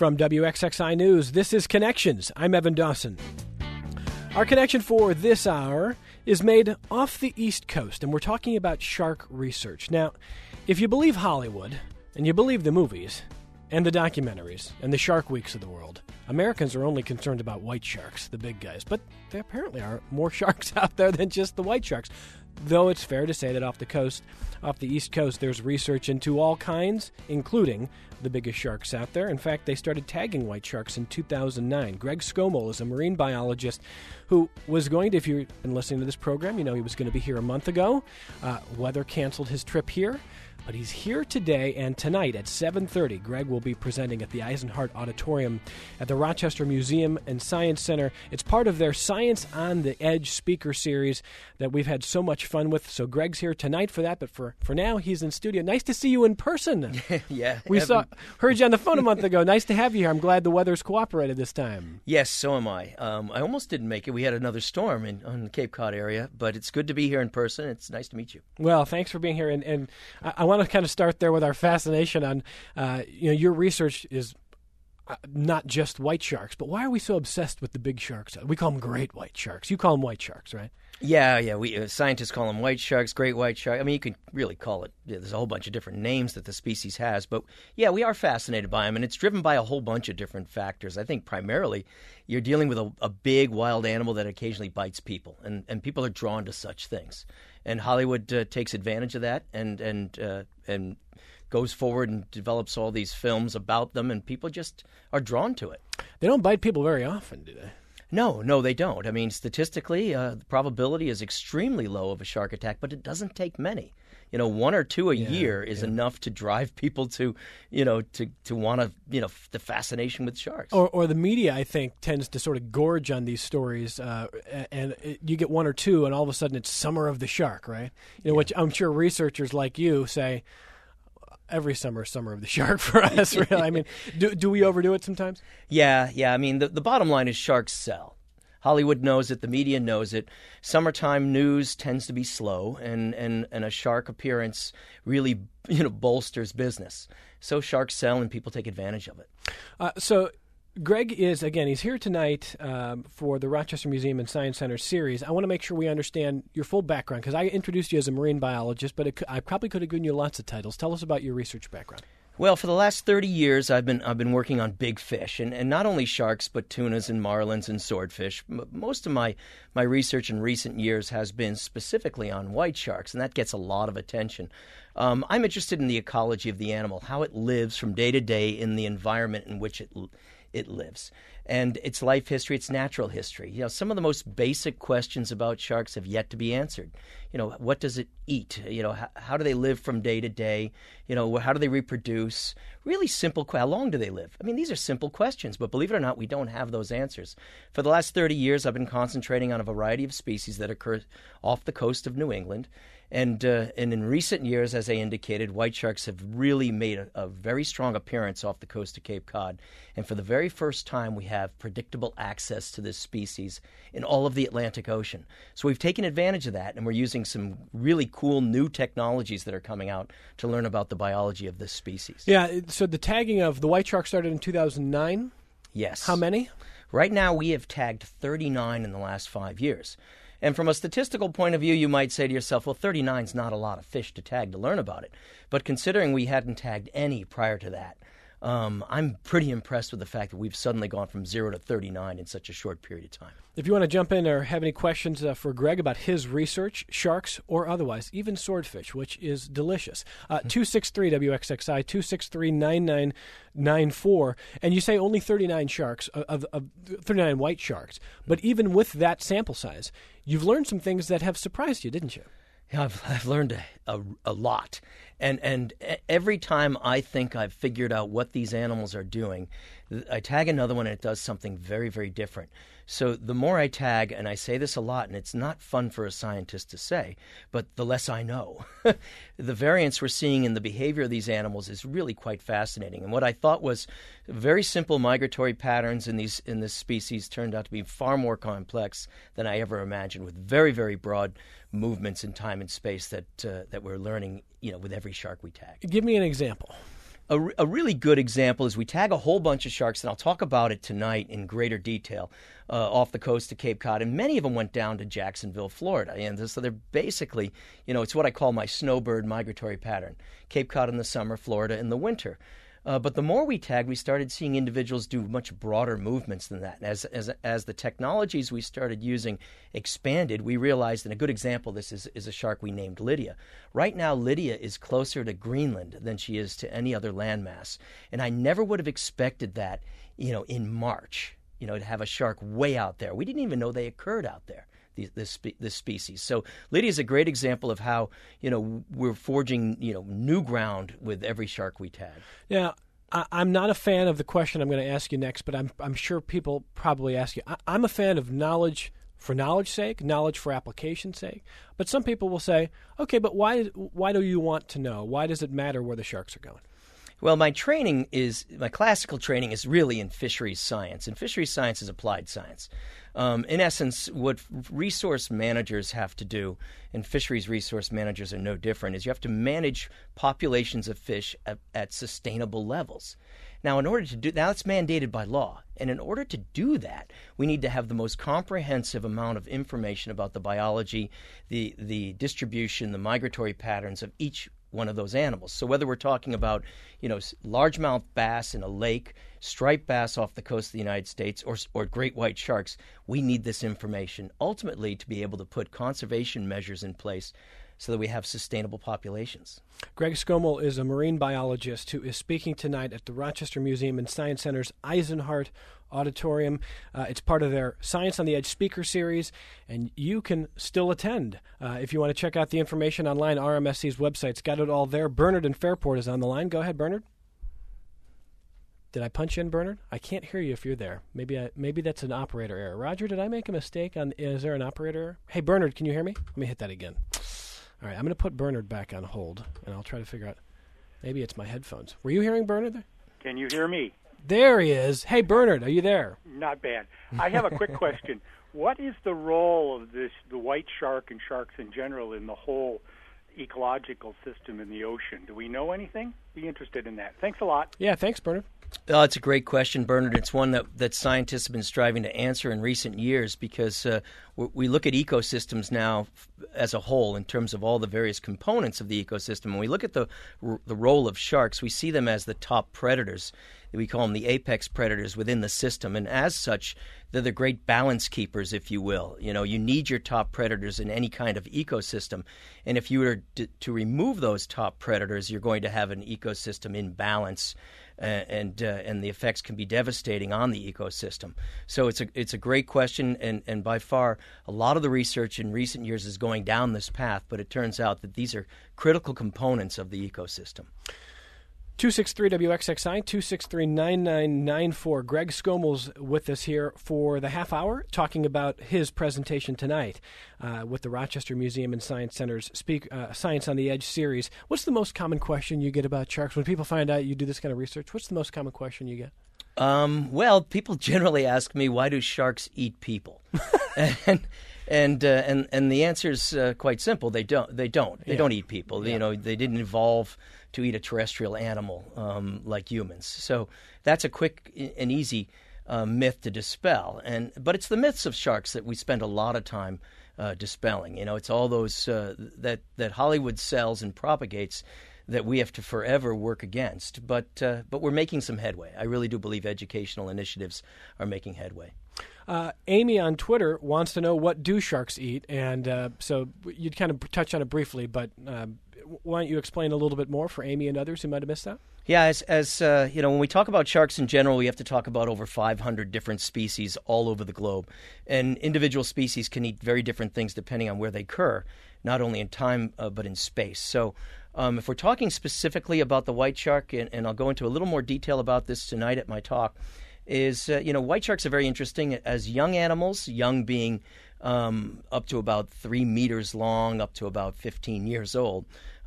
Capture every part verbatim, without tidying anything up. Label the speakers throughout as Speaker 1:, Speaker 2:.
Speaker 1: From W X X I News, this is Connections. I'm Evan Dawson. Our connection for this hour is made off the East Coast, and we're talking about shark research. Now, if you believe Hollywood, and you believe the movies, and the documentaries, and the Shark Weeks of the world, Americans are only concerned about white sharks, the big guys. But there apparently are more sharks out there than just the white sharks. Though it's fair to say that off the coast, off the East Coast, there's research into all kinds, including the biggest sharks out there. In fact, they started tagging white sharks in two thousand nine. Greg Skomol is a marine biologist who was going to, if you've been listening to this program, you know he was going to be here a month ago. Uh, weather canceled his trip here. But he's here today, and tonight at seven thirty, Greg will be presenting at the Eisenhart Auditorium at the Rochester Museum and Science Center. It's part of their Science on the Edge speaker series that we've had so much fun with. So Greg's here tonight for that, but for, for now, he's in studio. Nice to see you in person.
Speaker 2: yeah.
Speaker 1: We
Speaker 2: Evan.
Speaker 1: saw heard you on the phone a month ago. Nice to have you here. I'm glad the weather's cooperated this time.
Speaker 2: Yes, so am I. Um, I almost didn't make it. We had another storm in on the Cape Cod area, but it's good to be here in person. It's nice to meet you.
Speaker 1: Well, thanks for being here, and, and I, I want to kind of start there with our fascination on, uh, you know, your research is uh, not just white sharks, but why are we so obsessed with the big sharks? We call them great white sharks. You call them white sharks, right?
Speaker 2: Yeah, yeah. We uh, scientists call them white sharks, great white shark. I mean, you could really call it. Yeah, there's a whole bunch of different names that the species has, but yeah, we are fascinated by them, and it's driven by a whole bunch of different factors. I think primarily you're dealing with a, a big wild animal that occasionally bites people, and, and people are drawn to such things. And Hollywood uh, takes advantage of that, and and uh, and goes forward and develops all these films about them, and people just are drawn to it.
Speaker 1: They don't bite people very often, do they?
Speaker 2: No, no, they don't. I mean, statistically, uh, the probability is extremely low of a shark attack, but it doesn't take many. You know, one or two a
Speaker 1: yeah,
Speaker 2: year is
Speaker 1: yeah.
Speaker 2: enough to drive people to, you know, to, to want to, you know, f- the fascination with sharks.
Speaker 1: Or, or the media, I think, tends to sort of gorge on these stories, uh, and it, you get one or two, and all of a sudden it's Summer of the Shark, right? You know, yeah. Which I'm sure researchers like you say, every summer is Summer of the Shark for us, really. I mean, do do we overdo it sometimes?
Speaker 2: Yeah, yeah. I mean, the, the bottom line is sharks sell. Hollywood knows it. The media knows it. Summertime news tends to be slow, and, and, and a shark appearance really, you know, bolsters business. So sharks sell, and people take advantage of it.
Speaker 1: Uh, so Greg is, again, he's here tonight um, for the Rochester Museum and Science Center series. I want to make sure we understand your full background, because I introduced you as a marine biologist, but it, I probably could have given you lots of titles. Tell us about your research background.
Speaker 2: Well, for the last thirty years, I've been I've been working on big fish, and, and not only sharks, but tunas and marlins and swordfish. M- most of my, my research in recent years has been specifically on white sharks, and that gets a lot of attention. Um, I'm interested in the ecology of the animal, how it lives from day to day in the environment in which it it lives. And its life history, its natural history. You know, some of the most basic questions about sharks have yet to be answered. You know, what does it eat? You know, how, how do they live from day to day? You know, how do they reproduce? Really simple. How long do they live? I mean, these are simple questions, but believe it or not, we don't have those answers. For the last thirty years, I've been concentrating on a variety of species that occur off the coast of New England. And uh, and in recent years, as I indicated, white sharks have really made a, a very strong appearance off the coast of Cape Cod. And for the very first time, we have predictable access to this species in all of the Atlantic Ocean. So we've taken advantage of that, and we're using some really cool new technologies that are coming out to learn about the biology of this species.
Speaker 1: Yeah, so the tagging of the white shark started in two thousand nine?
Speaker 2: Yes.
Speaker 1: How many?
Speaker 2: Right now, we have tagged thirty-nine in the last five years. And from a statistical point of view, you might say to yourself, well, thirty-nine is not a lot of fish to tag to learn about it. But considering we hadn't tagged any prior to that, um, I'm pretty impressed with the fact that we've suddenly gone from zero to thirty-nine in such a short period of time.
Speaker 1: If you want to jump in or have any questions uh, for Greg about his research, sharks or otherwise, even swordfish, which is delicious, uh, two six three W X X I, two six three, nine nine nine four. And you say only thirty-nine sharks, of, of thirty-nine white sharks. But even with that sample size, you've learned some things that have surprised you, didn't you?
Speaker 2: Yeah, I've, I've learned a, a, a lot. And and every time I think I've figured out what these animals are doing, I tag another one and it does something very, very different. So the more I tag, and I say this a lot, and it's not fun for a scientist to say, but the less I know. The variance we're seeing in the behavior of these animals is really quite fascinating. And what I thought was very simple migratory patterns in these in this species turned out to be far more complex than I ever imagined, with very, very broad movements in time and space that uh, that we're learning, you know, with every shark we tag.
Speaker 1: Give me an example.
Speaker 2: A, a really good example is we tag a whole bunch of sharks, and I'll talk about it tonight in greater detail, uh, off the coast of Cape Cod, and many of them went down to Jacksonville, Florida. And so they're basically, you know, it's what I call my snowbird migratory pattern. Cape Cod in the summer, Florida in the winter. Uh, but the more we tagged, we started seeing individuals do much broader movements than that. And as, as, as the technologies we started using expanded, we realized, and a good example of this is, is a shark we named Lydia. Right now, Lydia is closer to Greenland than she is to any other landmass. And I never would have expected that, you know, in March, you know, to have a shark way out there. We didn't even know they occurred out there. This, this species. So Lydia is a great example of how, you know, we're forging, you know, new ground with every shark we tag.
Speaker 1: Yeah, I, I'm not a fan of the question I'm going to ask you next, but I'm I'm sure people probably ask you. I, I'm a fan of knowledge for knowledge's sake, knowledge for application's sake. But some people will say, okay, but why why do you want to know? Why does it matter where the sharks are going?
Speaker 2: Well, my training is, my classical training is really in fisheries science, and fisheries science is applied science. Um, in essence, what resource managers have to do, and fisheries resource managers are no different, is you have to manage populations of fish at, at sustainable levels. Now, in order to do that, it's mandated by law. And in order to do that, we need to have the most comprehensive amount of information about the biology, the, the distribution, the migratory patterns of each one of those animals. So whether we're talking about, you know, largemouth bass in a lake, striped bass off the coast of the United States, or, or great white sharks, we need this information ultimately to be able to put conservation measures in place so that we have sustainable populations.
Speaker 1: Greg Skomal is a marine biologist who is speaking tonight at the Rochester Museum and Science Center's Eisenhart Auditorium. Uh, it's part of their Science on the Edge speaker series, and you can still attend. Uh, if you want to check out the information online, R M S C's website's got it all there. Bernard in Fairport is on the line. Go ahead, Bernard. Did I punch in, Bernard? I can't hear you if you're there. Maybe I, maybe that's an operator error. Roger, did I make a mistake? On Is there an operator error? Hey, Bernard, can you hear me? Let me hit that again. All right, I'm going to put Bernard back on hold, and I'll try to figure out. Maybe it's my headphones. Were you hearing Bernard there?
Speaker 3: Can you hear me?
Speaker 1: There he is. Hey, Bernard, are you there?
Speaker 3: Not bad. I have a quick question. What is the role of this, the white shark and sharks in general, in the whole ecological system in the ocean? Do we know anything? Be interested in that. Thanks a lot.
Speaker 1: Yeah, thanks, Bernard.
Speaker 2: Oh, it's a great question, Bernard. It's one that, that scientists have been striving to answer in recent years because uh, we look at ecosystems now as a whole in terms of all the various components of the ecosystem. When we look at the the role of sharks, we see them as the top predators. We call them the apex predators within the system, and as such, they're the great balance keepers, if you will. You know, you need your top predators in any kind of ecosystem, and if you were to, to remove those top predators, you're going to have an ecosystem in balance. Uh, and uh, and the effects can be devastating on the ecosystem. So it's a it's a great question, and, and by far a lot of the research in recent years is going down this path, but it turns out that these are critical components of the ecosystem.
Speaker 1: two six three W X X I, two six three, nine nine nine four. Greg Skomal's with us here for the half hour, talking about his presentation tonight uh, with the Rochester Museum and Science Center's Speak, uh, Science on the Edge series. What's the most common question you get about sharks? When people find out you do this kind of research, what's the most common question you get?
Speaker 2: Um, well, people generally ask me, why do sharks eat people? and and, uh, and and the answer is uh, quite simple. They don't. They don't. They
Speaker 1: yeah.
Speaker 2: don't eat people.
Speaker 1: Yeah.
Speaker 2: You know, they didn't evolve to eat a terrestrial animal um, like humans. So that's a quick and easy uh, myth to dispel. And but it's the myths of sharks that we spend a lot of time uh, dispelling. You know, it's all those uh, that that Hollywood sells and propagates that we have to forever work against. But uh, but we're making some headway. I really do believe educational initiatives are making headway.
Speaker 1: Uh, Amy on Twitter wants to know, what do sharks eat? And uh, so you'd kind of touch on it briefly, but uh, why don't you explain a little bit more for Amy and others who might have missed that?
Speaker 2: Yeah, as, as uh, you know, when we talk about sharks in general, we have to talk about over five hundred different species all over the globe. And individual species can eat very different things depending on where they occur, not only in time uh, but in space. So um, if we're talking specifically about the white shark, and, and I'll go into a little more detail about this tonight at my talk, is, uh, you know, white sharks are very interesting as young animals, young being um, up to about three meters long, up to about fifteen years old.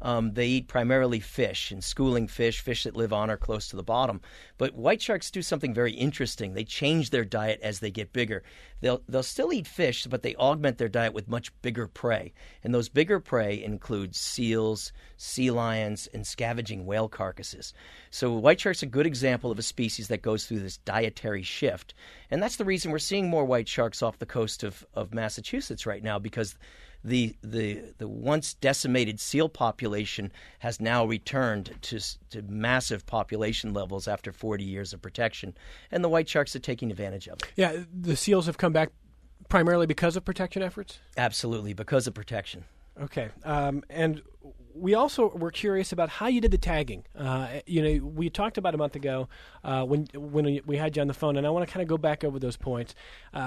Speaker 2: Um, they eat primarily fish and schooling fish, fish that live on or close to the bottom. But white sharks do something very interesting. They change their diet as they get bigger. They'll they'll still eat fish, but they augment their diet with much bigger prey. And those bigger prey include seals, sea lions, and scavenging whale carcasses. So white shark's a good example of a species that goes through this dietary shift. And that's the reason we're seeing more white sharks off the coast of, of Massachusetts right now, because the the the once decimated seal population has now returned to to massive population levels after forty years of protection, and the white sharks are taking advantage of it.
Speaker 1: Yeah, the seals have come back primarily because of protection efforts?
Speaker 2: Absolutely, because of protection.
Speaker 1: Okay, um, and we also were curious about how you did the tagging. Uh, you know, we talked about a month ago uh, when when we had you on the phone, and I want to kind of go back over those points. Uh,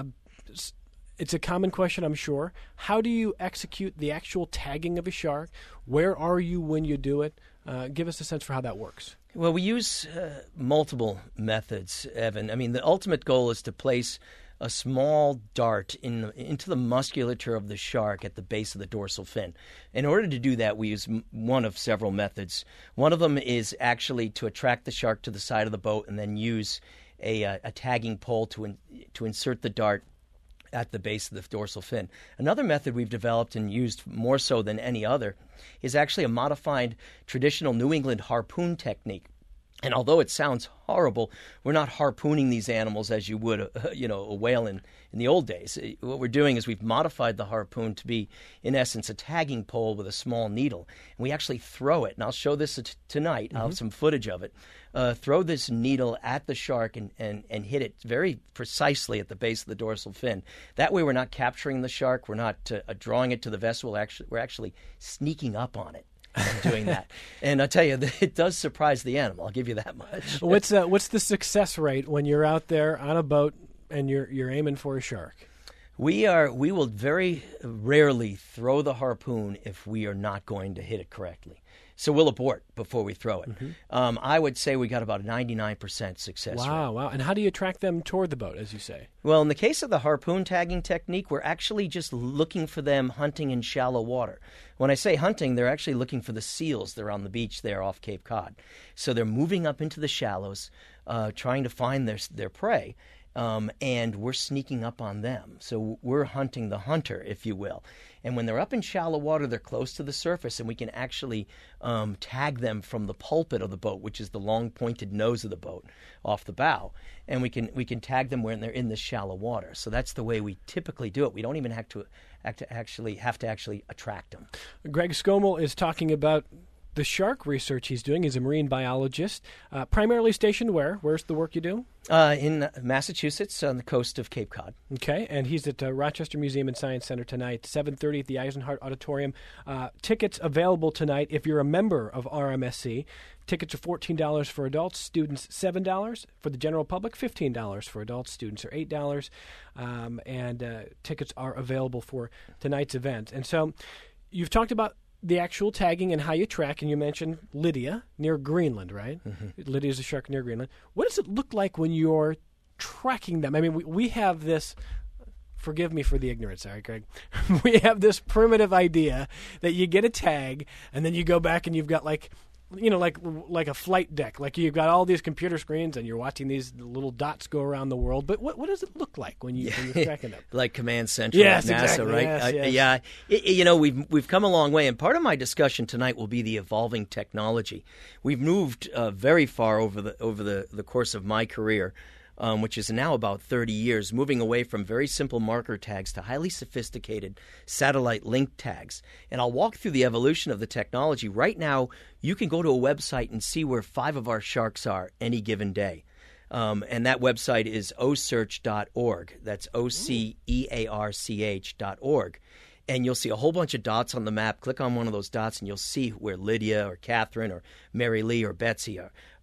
Speaker 1: It's a common question, I'm sure. How do you execute the actual tagging of a shark? Where are you when you do it? Uh, give us a sense for how that works.
Speaker 2: Well, we use uh, multiple methods, Evan. I mean, the ultimate goal is to place a small dart in, into the musculature of the shark at the base of the dorsal fin. In order to do that, we use m- one of several methods. One of them is actually to attract the shark to the side of the boat and then use a, a, a tagging pole to in, to insert the dart at the base of the dorsal fin. Another method we've developed and used more so than any other is actually a modified traditional New England harpoon technique. And although it sounds horrible, we're not harpooning these animals as you would, a, you know, a whale in, in the old days. What we're doing is we've modified the harpoon to be, in essence, a tagging pole with a small needle. And we actually throw it, and I'll show this t- tonight. Mm-hmm. I'll have some footage of it. Uh, throw this needle at the shark and, and, and hit it very precisely at the base of the dorsal fin. That way we're not capturing the shark. We're not uh, drawing it to the vessel. We're actually, we're actually sneaking up on it. Doing that, and I'll tell you, it does surprise the animal. I'll give you that much.
Speaker 1: What's uh, what's the success rate when you're out there on a boat and you're you're aiming for a shark?
Speaker 2: We are we will very rarely throw the harpoon if we are not going to hit it correctly. So we'll abort before we throw it. Mm-hmm. Um, I would say we got about a ninety-nine percent success rate.
Speaker 1: Wow, wow. And how do you attract them toward the boat, as you say?
Speaker 2: Well, in the case of the harpoon tagging technique, we're actually just looking for them hunting in shallow water. When I say hunting, they're actually looking for the seals that are on the beach there off Cape Cod. So they're moving up into the shallows, uh, trying to find their their prey. Um, and we're sneaking up on them. So we're hunting the hunter, if you will. And when they're up in shallow water, they're close to the surface, and we can actually um, tag them from the pulpit of the boat, which is the long pointed nose of the boat, off the bow. And we can we can tag them when they're in this shallow water. So that's the way we typically do it. We don't even have to, act to actually have to actually attract them.
Speaker 1: Greg Skomel is talking about the shark research he's doing. He's a marine biologist, uh, primarily stationed where? Where's the work you do?
Speaker 2: Uh, in Massachusetts, on the coast of Cape Cod.
Speaker 1: Okay, and he's at uh, Rochester Museum and Science Center tonight, seven thirty at the Eisenhart Auditorium. Uh, tickets available tonight if you're a member of R M S C. Tickets are fourteen dollars for adults, students seven dollars. For the general public, fifteen dollars for adults, students are eight dollars. Um, and uh, tickets are available for tonight's event. And so you've talked about the actual tagging and how you track, and you mentioned Lydia near Greenland, right? Mm-hmm. Lydia's a shark near Greenland. What does it look like when you're tracking them? I mean, we, we have this, forgive me for the ignorance, sorry, Greg. We have this primitive idea that you get a tag, and then you go back and you've got like, you know, like like a flight deck. Like you've got all these computer screens and you're watching these little dots go around the world. But what what does it look like when, you, when you're tracking them?
Speaker 2: Like Command Central
Speaker 1: yes,
Speaker 2: at NASA,
Speaker 1: exactly.
Speaker 2: right?
Speaker 1: Yes,
Speaker 2: uh,
Speaker 1: yes.
Speaker 2: Yeah. It, you know, we've we've come a long way. And part of my discussion tonight will be the evolving technology. We've moved uh, very far over the over the, the course of my career, Um, which is now about thirty years, moving away from very simple marker tags to highly sophisticated satellite link tags. And I'll walk through the evolution of the technology. Right now, you can go to a website and see where five of our sharks are any given day. Um, and that website is o search dot org. That's O C E A R C H dot org. And you'll see a whole bunch of dots on the map. Click on one of those dots and you'll see where Lydia or Catherine or Mary Lee or Betsy are,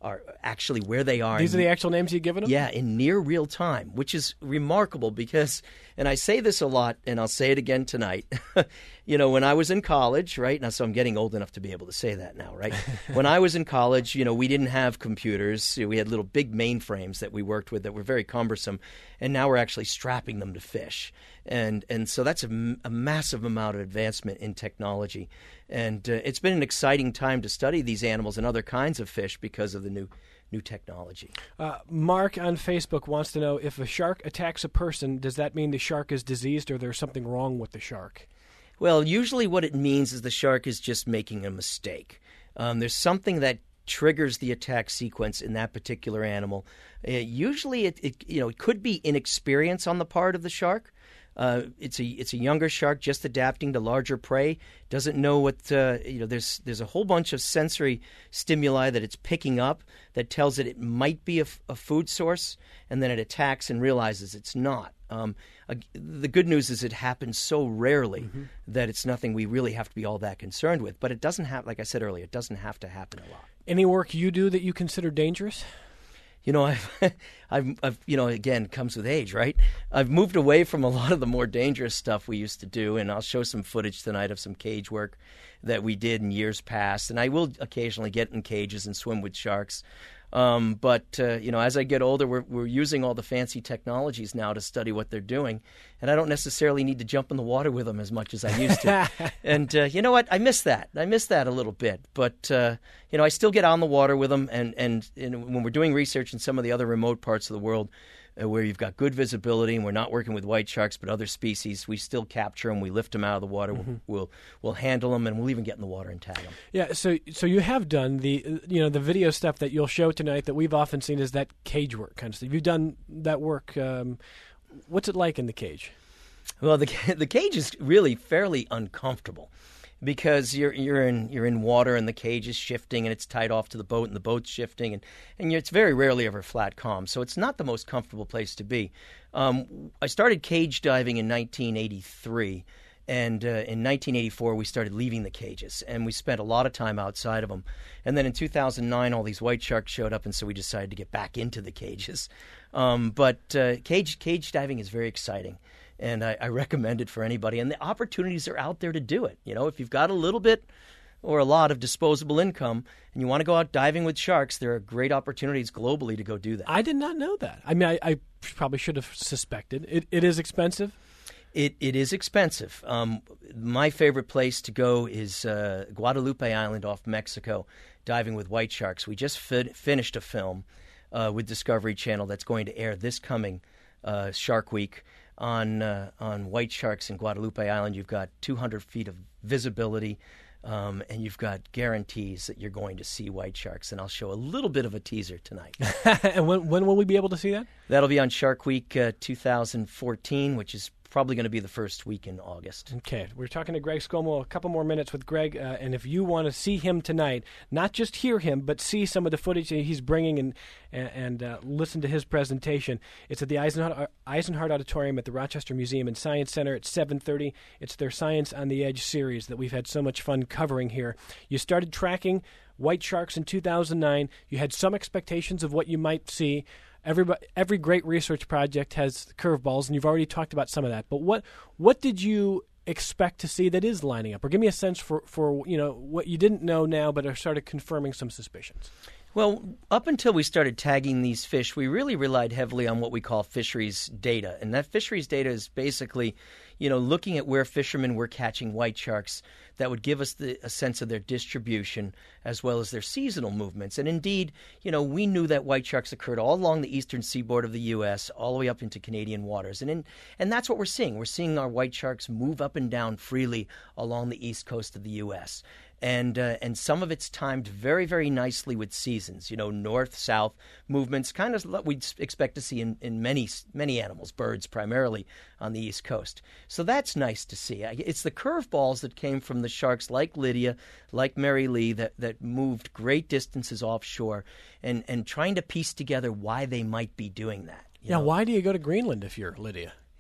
Speaker 2: are actually where they are.
Speaker 1: These are the actual names you've given them?
Speaker 2: Yeah, in near real time, which is remarkable because, and I say this a lot, and I'll say it again tonight. You know, when I was in college, right? Now, so I'm getting old enough to be able to say that now, right? When I was in college, you know, we didn't have computers. We had little big mainframes that we worked with that were very cumbersome, and now we're actually strapping them to fish. And and so that's a, a massive amount of advancement in technology. And uh, it's been an exciting time to study these animals and other kinds of fish because of the new new technology.
Speaker 1: Uh, Mark on Facebook wants to know, if a shark attacks a person, does that mean the shark is diseased or there's something wrong with the shark?
Speaker 2: Well, usually what it means is the shark is just making a mistake. Um, there's something that triggers the attack sequence in that particular animal. Uh, usually, it, it you know it could be inexperience on the part of the shark. Uh, it's a it's a younger shark just adapting to larger prey. Doesn't know what uh, you know. There's there's a whole bunch of sensory stimuli that it's picking up that tells it it might be a, a food source, and then it attacks and realizes it's not. Um, uh, the good news is it happens so rarely mm-hmm. that it's nothing we really have to be all that concerned with. But it doesn't have, like I said earlier, it doesn't have to happen a lot.
Speaker 1: Any work you do that you consider dangerous?
Speaker 2: You know, I've, I've, I've, you know, again, comes with age, right? I've moved away from a lot of the more dangerous stuff we used to do, and I'll show some footage tonight of some cage work that we did in years past. And I will occasionally get in cages and swim with sharks. Um, but, uh, you know, as I get older, we're, we're using all the fancy technologies now to study what they're doing. And I don't necessarily need to jump in the water with them as much as I used to. And, uh, you know what? I miss that. I miss that a little bit. But, uh, you know, I still get on the water with them. And, and, and when we're doing research in some of the other remote parts of the world, Uh, where you've got good visibility and we're not working with white sharks but other species, we still capture them, we lift them out of the water, mm-hmm. we'll, we'll we'll handle them, and we'll even get in the water and tag them.
Speaker 1: Yeah, so so you have done the you know the video stuff that you'll show tonight that we've often seen is that cage work kind of stuff. You've done that work. Um, what's it like in the cage?
Speaker 2: Well, the the cage is really fairly uncomfortable, because you're you're in you're in water and the cage is shifting and it's tied off to the boat and the boat's shifting, and and it's very rarely ever flat calm, so it's not the most comfortable place to be. Um, I started cage diving in nineteen eighty-three, and uh, in nineteen eighty-four we started leaving the cages, and we spent a lot of time outside of them. And then in two thousand nine, all these white sharks showed up, and so we decided to get back into the cages. Um, but uh, cage cage diving is very exciting. And I, I recommend it for anybody. And the opportunities are out there to do it. You know, if you've got a little bit or a lot of disposable income and you want to go out diving with sharks, there are great opportunities globally to go do that.
Speaker 1: I did not know that. I mean, I, I probably should have suspected. It, it is expensive?
Speaker 2: It It is expensive. Um, my favorite place to go is uh, Guadalupe Island off Mexico, diving with white sharks. We just fin- finished a film uh, with Discovery Channel that's going to air this coming uh, Shark Week. On uh, on white sharks in Guadalupe Island. You've got two hundred feet of visibility, um, and you've got guarantees that you're going to see white sharks. And I'll show a little bit of a teaser tonight.
Speaker 1: And when when will we be able to see that?
Speaker 2: That'll be on Shark Week uh, two thousand fourteen, which is probably going to be the first week in August.
Speaker 1: Okay. We're talking to Greg Skomal. A couple more minutes with Greg. Uh, and if you want to see him tonight, not just hear him, but see some of the footage that he's bringing and and, and uh, listen to his presentation, it's at the Eisenhart, Eisenhart Auditorium at the Rochester Museum and Science Center at seven thirty. It's their Science on the Edge series that we've had so much fun covering here. You started tracking white sharks in two thousand nine. You had some expectations of what you might see. Everybody, every great research project has curveballs, and you've already talked about some of that. But what what did you expect to see that is lining up? Or give me a sense for, for you know what you didn't know now but are started confirming some suspicions.
Speaker 2: Well, up until we started tagging these fish, we really relied heavily on what we call fisheries data. And that fisheries data is basically, you know, looking at where fishermen were catching white sharks that would give us the, a sense of their distribution as well as their seasonal movements. And indeed, you know, we knew that white sharks occurred all along the eastern seaboard of the U S, all the way up into Canadian waters. And in, and that's what we're seeing. We're seeing our white sharks move up and down freely along the east coast of the U S, And uh, and some of it's timed very, very nicely with seasons. You know, north-south movements, kind of what we'd expect to see in, in many many animals, birds primarily, on the East Coast. So that's nice to see. It's the curveballs that came from the sharks like Lydia, like Mary Lee, that, that moved great distances offshore, and, and trying to piece together why they might be doing that. You
Speaker 1: yeah,
Speaker 2: know?
Speaker 1: Why do you go to Greenland if you're Lydia?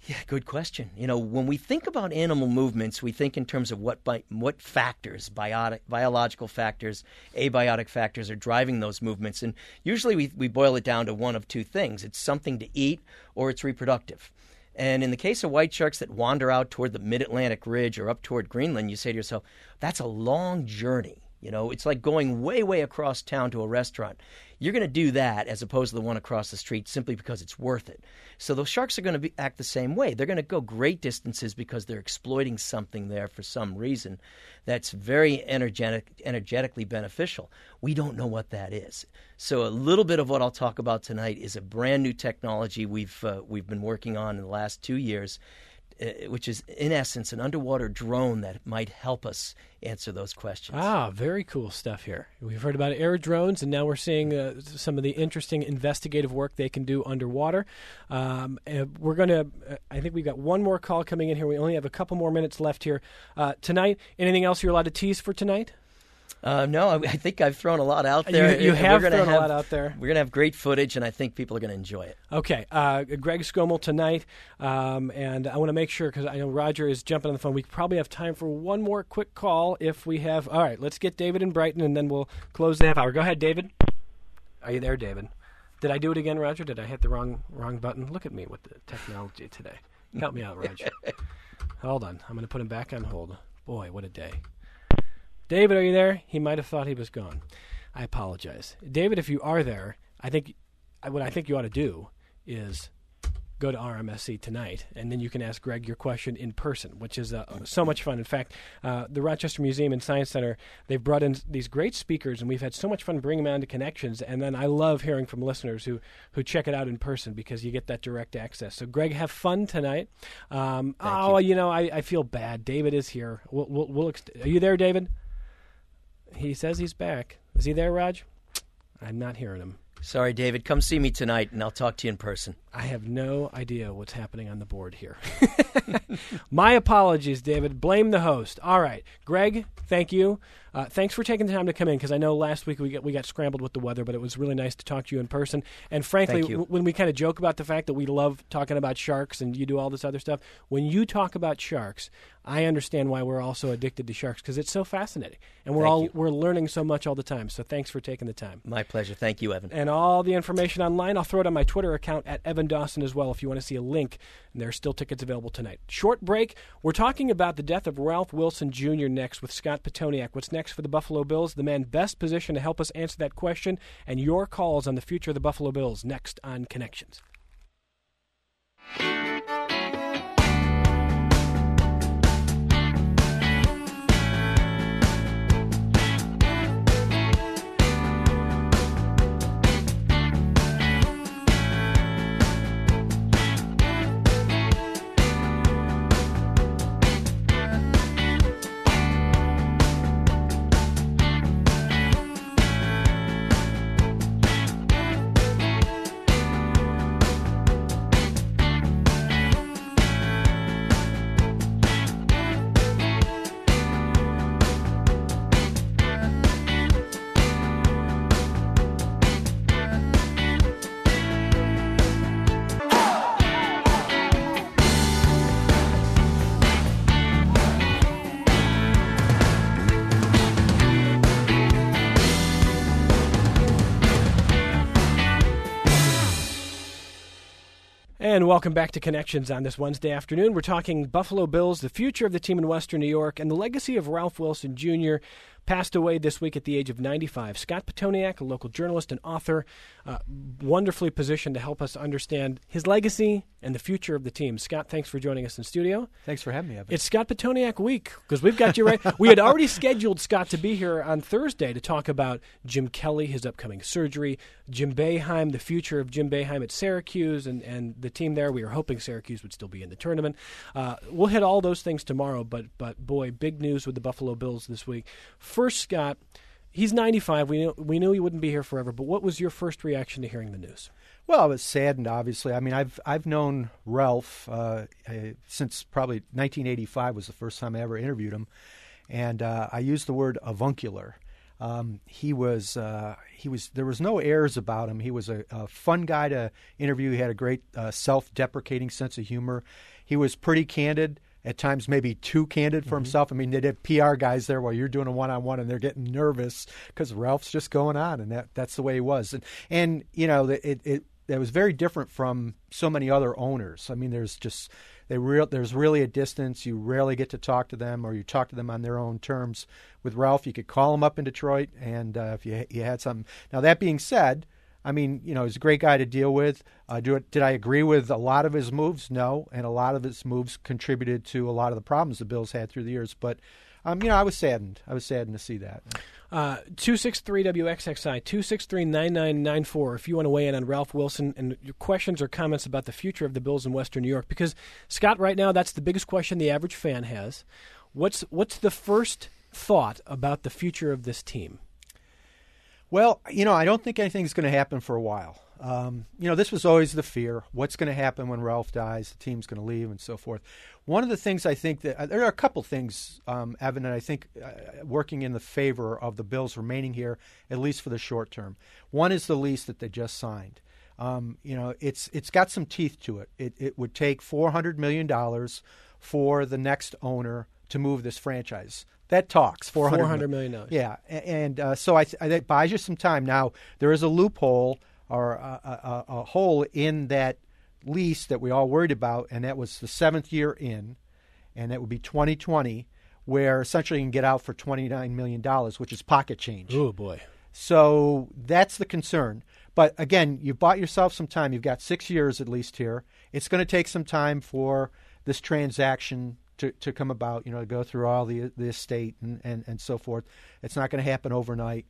Speaker 2: Yeah, good question. You know, when we think about animal movements, we think in terms of what bi- what factors, biotic, biological factors, abiotic factors are driving those movements. And usually we, we boil it down to one of two things. It's something to eat or it's reproductive. And in the case of white sharks that wander out toward the mid-Atlantic ridge or up toward Greenland, you say to yourself, that's a long journey. You know, it's like going way, way across town to a restaurant. You're going to do that as opposed to the one across the street simply because it's worth it. So those sharks are going to be, act the same way. They're going to go great distances because they're exploiting something there for some reason that's very energetic, energetically beneficial. We don't know what that is. So a little bit of what I'll talk about tonight is a brand new technology we've uh, we've been working on in the last two years. Uh, which is, in essence, an underwater drone that might help us answer those questions.
Speaker 1: Ah, very cool stuff here. We've heard about air drones, and now we're seeing uh, some of the interesting investigative work they can do underwater. Um, and we're going to, uh, I think we've got one more call coming in here. We only have a couple more minutes left here. Uh, tonight, anything else you're allowed to tease for tonight?
Speaker 2: Uh, no, I, I think I've thrown a lot out there.
Speaker 1: You, you have
Speaker 2: we're
Speaker 1: thrown
Speaker 2: have,
Speaker 1: a lot out there.
Speaker 2: We're going to have great footage, and I think people are going to enjoy it.
Speaker 1: Okay. Uh, Greg Scommel tonight, um, and I want to make sure, because I know Roger is jumping on the phone, we probably have time for one more quick call if we have. All right, let's get David in Brighton, and then we'll close the half hour. Go ahead, David. Are you there, David? Did I do it again, Roger? Did I hit the wrong wrong button? Look at me with the technology today. Help me out, Roger. Hold on. I'm going to put him back on hold. Boy, what a day. David, are you there? He might have thought he was gone. I apologize. David, if you are there, I think what I think you ought to do is go to R M S C tonight, and then you can ask Greg your question in person, which is uh, so much fun. In fact, uh, the Rochester Museum and Science Center, they've brought in these great speakers, and we've had so much fun bringing them on to Connections, and then I love hearing from listeners who, who check it out in person because you get that direct access. So, Greg, have fun tonight. Um, oh, you. you know, I, I feel bad. David is here. We'll, we'll, we'll ext- are you there, David? He says he's back. Is he there, Raj? I'm not hearing him.
Speaker 2: Sorry, David. Come see me tonight, and I'll talk to you in person.
Speaker 1: I have no idea what's happening on the board here. My apologies, David. Blame the host. All right. Greg, thank you. Uh, thanks for taking the time to come in, because I know last week we got, we got scrambled with the weather, but it was really nice to talk to you in person. And frankly, w- when we kind of joke about the fact that we love talking about sharks and you do all this other stuff, when you talk about sharks, I understand why we're all so addicted to sharks, because it's so fascinating. And we're
Speaker 2: Thank
Speaker 1: all
Speaker 2: you.
Speaker 1: we're learning so much all the time. So thanks for taking the time.
Speaker 2: My pleasure. Thank you, Evan.
Speaker 1: And all the information online, I'll throw it on my Twitter account at Evan Dawson as well if you want to see a link. And there are still tickets available tonight. Short break. We're talking about the death of Ralph Wilson Junior next with Scott Petoniak. What's next for the Buffalo Bills? The man best positioned to help us answer that question, and your calls on the future of the Buffalo Bills next on Connections. And welcome back to Connections on this Wednesday afternoon. We're talking Buffalo Bills, the future of the team in Western New York, and the legacy of Ralph Wilson Junior Passed away this week at the age of ninety-five. Scott Petoniak, a local journalist and author, uh, wonderfully positioned to help us understand his legacy and the future of the team. Scott, thanks for joining us in studio.
Speaker 4: Thanks for having me, Evan.
Speaker 1: It's Scott Petoniak week, because we've got you right. We had already scheduled Scott to be here on Thursday to talk about Jim Kelly, his upcoming surgery, Jim Boeheim, the future of Jim Boeheim at Syracuse, and, and the team there. We were hoping Syracuse would still be in the tournament. Uh, we'll hit all those things tomorrow, but, but boy, big news with the Buffalo Bills this week. First, Scott, he's ninety-five. We knew, we knew he wouldn't be here forever, but what was your first reaction to hearing the news?
Speaker 4: Well, I was saddened, obviously. I mean, I've I've known Ralph uh, since probably nineteen eighty-five was the first time I ever interviewed him, and uh, I used the word avuncular. Um, he was uh, he was there was no airs about him. He was a, a fun guy to interview. He had a great uh, self-deprecating sense of humor. He was pretty candid. At times, maybe too candid for mm-hmm. himself. I mean, they'd have P R guys there while you're doing a one-on-one, and they're getting nervous because Ralph's just going on, and that, that's the way he was. And, and you know, it, it it was very different from so many other owners. I mean, there's just they real there's really a distance. You rarely get to talk to them, or you talk to them on their own terms. With Ralph, you could call him up in Detroit, and uh, if you you had something. Now, that being said, I mean, you know, he's a great guy to deal with. Uh, do it, did I agree with a lot of his moves? No, and a lot of his moves contributed to a lot of the problems the Bills had through the years. But, um, you know, I was saddened. I was saddened to see that.
Speaker 1: Uh, two six three W X X I, two six three, nine nine nine four, if you want to weigh in on Ralph Wilson and your questions or comments about the future of the Bills in Western New York. Because, Scott, right now, that's the biggest question the average fan has. What's What's the first thought about the future of this team?
Speaker 4: Well, you know, I don't think anything's going to happen for a while. Um, you know, this was always the fear. What's going to happen when Ralph dies? The team's going to leave and so forth. One of the things I think that uh, there are a couple things, um, Evan, and I think uh, working in the favor of the Bills remaining here, at least for the short term. One is the lease that they just signed. Um, you know, it's it's got some teeth to it. It, it would take four hundred million dollars for the next owner to move this franchise. That talks. four hundred
Speaker 1: million dollars.
Speaker 4: Yeah, and uh, so I, th- I that buys you some time. Now, there is a loophole or a, a, a hole in that lease that we all worried about, and that was the seventh year in, and that would be twenty twenty, where essentially you can get out for twenty-nine million dollars, which is pocket change.
Speaker 1: Oh, boy.
Speaker 4: So that's the concern. But, again, you bought yourself some time. You've got six years at least here. It's going to take some time for this transaction To, to come about, you know, to go through all the the estate and, and, and so forth. It's not going to happen overnight.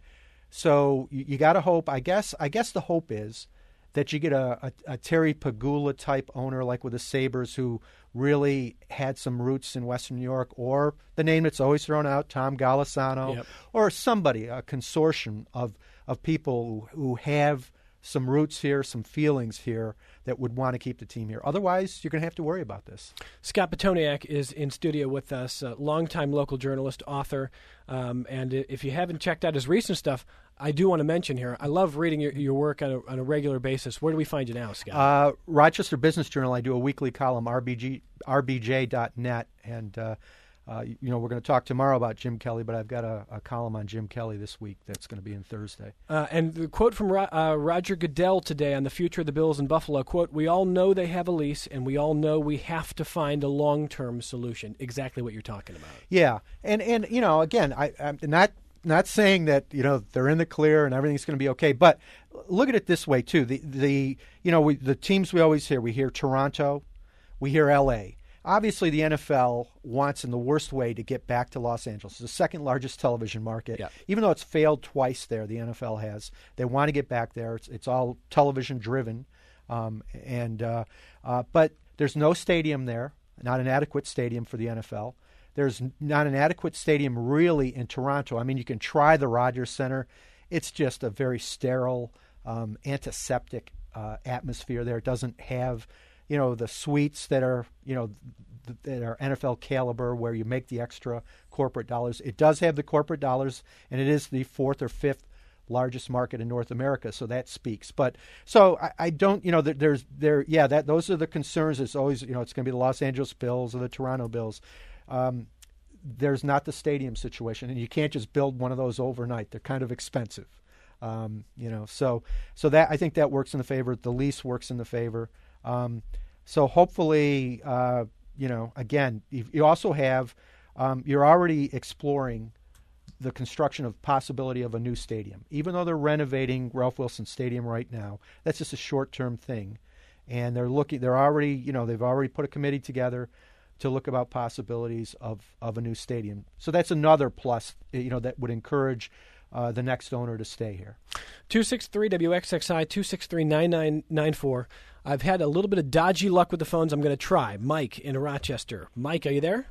Speaker 4: So you, you got to hope. I guess I guess the hope is that you get a, a, a Terry Pagula type owner like with the Sabres who really had some roots in Western New York, or the name that's always thrown out, Tom Golisano,
Speaker 1: yep.
Speaker 4: or somebody, a consortium of, of people who, who have some roots here, some feelings here that would want to keep the team here. Otherwise, you're going to have to worry about this.
Speaker 1: Scott Petoniak is in studio with us, a longtime local journalist, author, um, and if you haven't checked out his recent stuff, I do want to mention here, I love reading your, your work on a, on a regular basis. Where do we find you now, Scott?
Speaker 4: Uh, Rochester Business Journal. I do a weekly column, R B G, R B J dot net, and uh, Uh, you know, we're going to talk tomorrow about Jim Kelly, but I've got a, a column on Jim Kelly this week that's going to be in Thursday.
Speaker 1: Uh, and the quote from Ro- uh, Roger Goodell today on the future of the Bills in Buffalo, quote, "We all know they have a lease, and we all know we have to find a long-term solution." Exactly what you're talking about.
Speaker 4: Yeah, and, and you know, again, I, I'm not not saying that, you know, they're in the clear and everything's going to be okay, but look at it this way, too. The, the you know, we, the teams we always hear, we hear Toronto, we hear L A, obviously, the N F L wants in the worst way to get back to Los Angeles. It's the second largest television market.
Speaker 1: Yeah.
Speaker 4: Even though it's failed twice there, the N F L has. They want to get back there. It's, it's all television driven. Um, and uh, uh, but there's no stadium there, not an adequate stadium for the N F L. There's not an adequate stadium really in Toronto. I mean, you can try the Rogers Center. It's just a very sterile, um, antiseptic uh, atmosphere there. It doesn't have, you know, the suites that are, you know, th- that are N F L caliber where you make the extra corporate dollars. It does have the corporate dollars, and it is the fourth or fifth largest market in North America, so that speaks. But so I, I don't, you know, there, there's there, yeah, that those are the concerns. It's always, you know, it's going to be the Los Angeles Bills or the Toronto Bills. Um, there's not the stadium situation, and you can't just build one of those overnight. They're kind of expensive, um, you know. So so that I think that works in the favor. The lease works in the favor. Um, so hopefully, uh, you know, again, you, you also have, um, you're already exploring the construction of possibility of a new stadium. Even though they're renovating Ralph Wilson Stadium right now, that's just a short-term thing. And they're looking, they're already, you know, they've already put a committee together to look about possibilities of, of a new stadium. So that's another plus, you know, that would encourage Uh, the next owner to stay here.
Speaker 1: two six three W X X I, two six three, nine nine nine four. I've had a little bit of dodgy luck with the phones. I'm going to try. Mike in Rochester. Mike, are you there?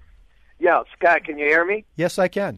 Speaker 5: Yeah, Scott, can you hear me?
Speaker 4: Yes, I can.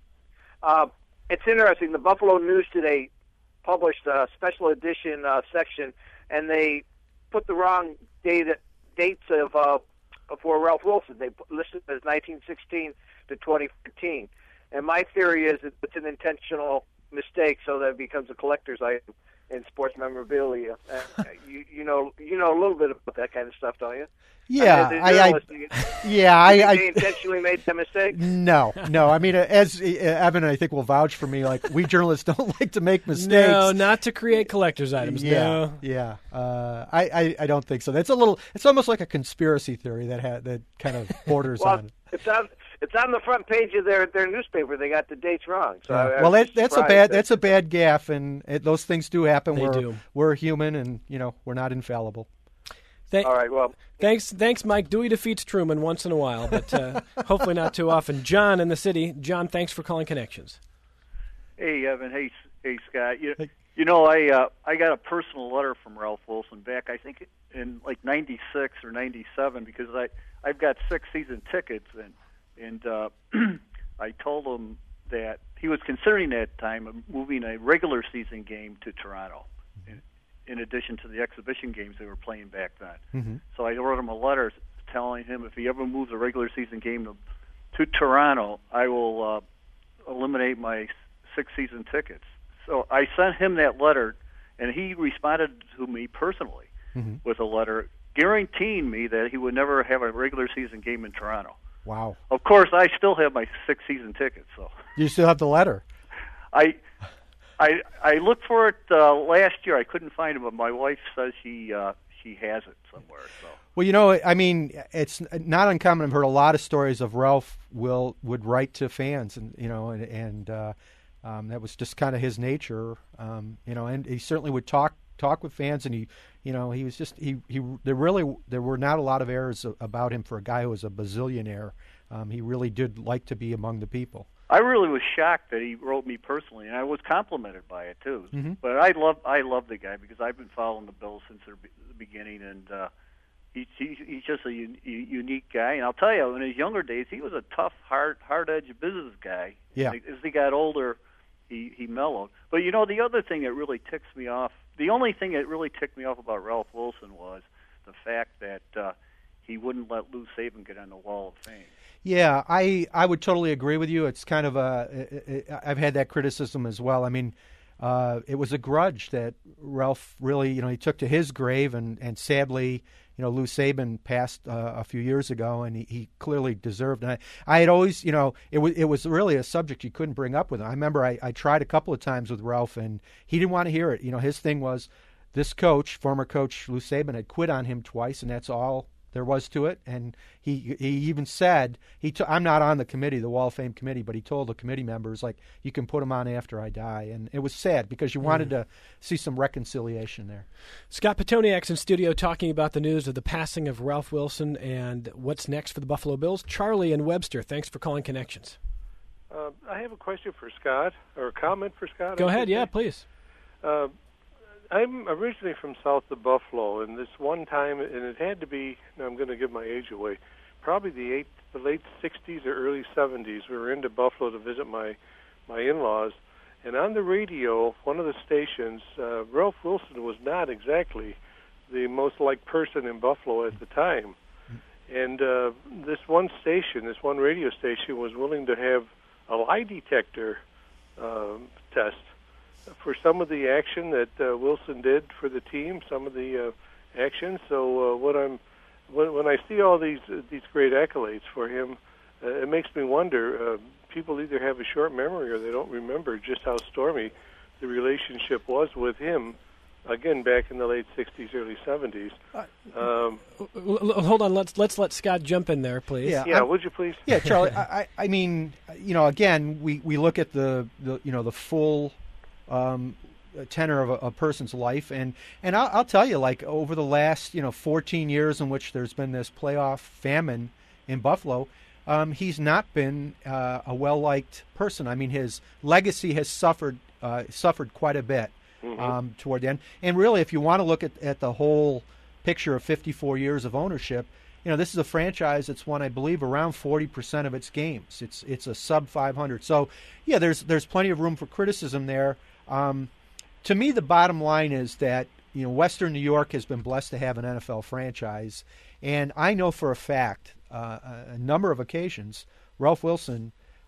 Speaker 5: Uh, it's interesting. The Buffalo News today published a special edition uh, section, and they put the wrong date, dates of uh, for Ralph Wilson. They listed it as nineteen sixteen to twenty fourteen. And my theory is that it's an intentional mistake so that it becomes a collector's item in sports memorabilia. Uh, you, you know, you know a little bit about that kind of stuff, don't you?
Speaker 4: Yeah,
Speaker 5: I mean,
Speaker 4: I, I, yeah, I, I
Speaker 5: they intentionally made that mistake.
Speaker 4: No, no. I mean, as uh, Evan, I think will vouch for me. Like we journalists don't like to make mistakes.
Speaker 1: No, not to create collector's items.
Speaker 4: Yeah,
Speaker 1: no.
Speaker 4: yeah. Uh, I, I, I don't think so. That's a little. It's almost like a conspiracy theory that ha- that kind of borders
Speaker 5: well,
Speaker 4: on it.
Speaker 5: It's on. It's on the front page of their, their newspaper. They got the dates wrong. So
Speaker 4: Yeah.
Speaker 5: I, I
Speaker 4: well,
Speaker 5: was
Speaker 4: that, that's a
Speaker 5: surprised
Speaker 4: bad
Speaker 5: that-
Speaker 4: that's a bad gaffe, and it, those things do happen.
Speaker 1: They
Speaker 4: we're
Speaker 1: do.
Speaker 4: we're human, and you know we're not infallible.
Speaker 1: Thank-
Speaker 5: All right. Well,
Speaker 1: Thanks, thanks, Mike. Dewey defeats Truman once in a while, but uh, hopefully not too often. John in the city. John, thanks for calling Connections.
Speaker 6: Hey, Evan. Hey, hey, Scott. You,
Speaker 4: Hey.
Speaker 6: you know, I uh, I got a personal letter from Ralph Wilson back, I think, in like ninety-six or ninety-seven, because I I've got six season tickets, and and uh, I told him that he was considering that time of moving a regular season game to Toronto, in, in addition to the exhibition games they were playing back then.
Speaker 4: Mm-hmm.
Speaker 6: So I wrote him a letter telling him if he ever moves a regular season game to, to Toronto, I will uh, eliminate my six season tickets. So I sent him that letter, and he responded to me personally
Speaker 4: Mm-hmm.
Speaker 6: with a letter guaranteeing me that he would never have a regular season game in Toronto.
Speaker 4: Wow.
Speaker 6: Of course, I still have my six season tickets, so
Speaker 4: You still have the letter.
Speaker 6: I I I looked for it uh, last year. I couldn't find it, but my wife says she uh, she has it somewhere. So.
Speaker 4: Well, you know, I mean, it's not uncommon. I've heard a lot of stories of Ralph will would write to fans, and you know, and, and uh, um, that was just kind of his nature, um, you know. And he certainly would talk talk with fans, and he, you know, he was just he he. There really there were not a lot of errors about him for a guy who was a bazillionaire. Um, he really did like to be among the people.
Speaker 6: I really was shocked that he wrote me personally, and I was complimented by it too.
Speaker 4: Mm-hmm.
Speaker 6: But I love I love the guy because I've been following the Bills since the beginning, and uh, he, he, he's just a un, unique guy. And I'll tell you, in his younger days, he was a tough, hard, hard-edged business guy.
Speaker 4: Yeah.
Speaker 6: As he got older, he he mellowed. But you know, the other thing that really ticks me off, the only thing that really ticked me off about Ralph Wilson was the fact that uh, he wouldn't let Lou Saban get on the Wall of Fame.
Speaker 4: Yeah, I, I would totally agree with you. It's kind of a it, it, I've had that criticism as well. I mean, uh, it was a grudge that Ralph really, you know, he took to his grave, and, and sadly, you know, Lou Saban passed uh, a few years ago, and he, he clearly deserved. And I, I had always, you know, it was it was really a subject you couldn't bring up with him. I remember I, I tried a couple of times with Ralph, and he didn't want to hear it. You know, his thing was this coach, former coach Lou Saban, had quit on him twice, and that's all there was to it. And he he even said, he t- I'm not on the committee, the Wall of Fame committee, but he told the committee members, like, you can put him on after I die. And it was sad because you wanted mm. to see some reconciliation there.
Speaker 1: Scott Petoniak's in studio talking about the news of the passing of Ralph Wilson and what's next for the Buffalo Bills. Charlie in Webster, thanks for calling Connections.
Speaker 7: Uh, I have a question for Scott, or a comment for Scott.
Speaker 1: Go
Speaker 7: I
Speaker 1: ahead,
Speaker 7: say.
Speaker 1: yeah, please.
Speaker 7: Uh, I'm originally from south of Buffalo, and this one time, and it had to be, now I'm going to give my age away, probably the, eight, the late sixties or early seventies. We were into Buffalo to visit my, my in-laws, and on the radio, one of the stations, uh, Ralph Wilson was not exactly the most liked person in Buffalo at the time. And uh, this one station, this one radio station, was willing to have a lie detector uh, test for some of the action that uh, Wilson did for the team, some of the uh, action. So uh, what I'm, when, when I see all these uh, these great accolades for him, uh, it makes me wonder. Uh, people either have a short memory or they don't remember just how stormy the relationship was with him. Again, back in the late sixties, early seventies. Um,
Speaker 1: Hold on, let's let's let Scott jump in there, please.
Speaker 4: Yeah,
Speaker 7: yeah,
Speaker 4: I'm-
Speaker 7: would you please?
Speaker 4: Yeah, Charlie. I, I I mean, you know, again, we, we look at the, the you know the full um, tenor of a, a person's life, and and I'll, I'll tell you, like over the last you know fourteen years in which there's been this playoff famine in Buffalo, um, he's not been uh, a well liked person. I mean, his legacy has suffered uh, suffered quite a bit
Speaker 7: Mm-hmm.
Speaker 4: um, toward the end. And really, if you want to look at, at the whole picture of fifty-four years of ownership, you know, this is a franchise that's won, I believe, around forty percent of its games. It's it's a sub five hundred. So, yeah, there's there's plenty of room for criticism there. Um, to me, the bottom line is that, you know, Western New York has been blessed to have an N F L franchise. And I know for a fact, uh, a number of occasions, Ralph Wilson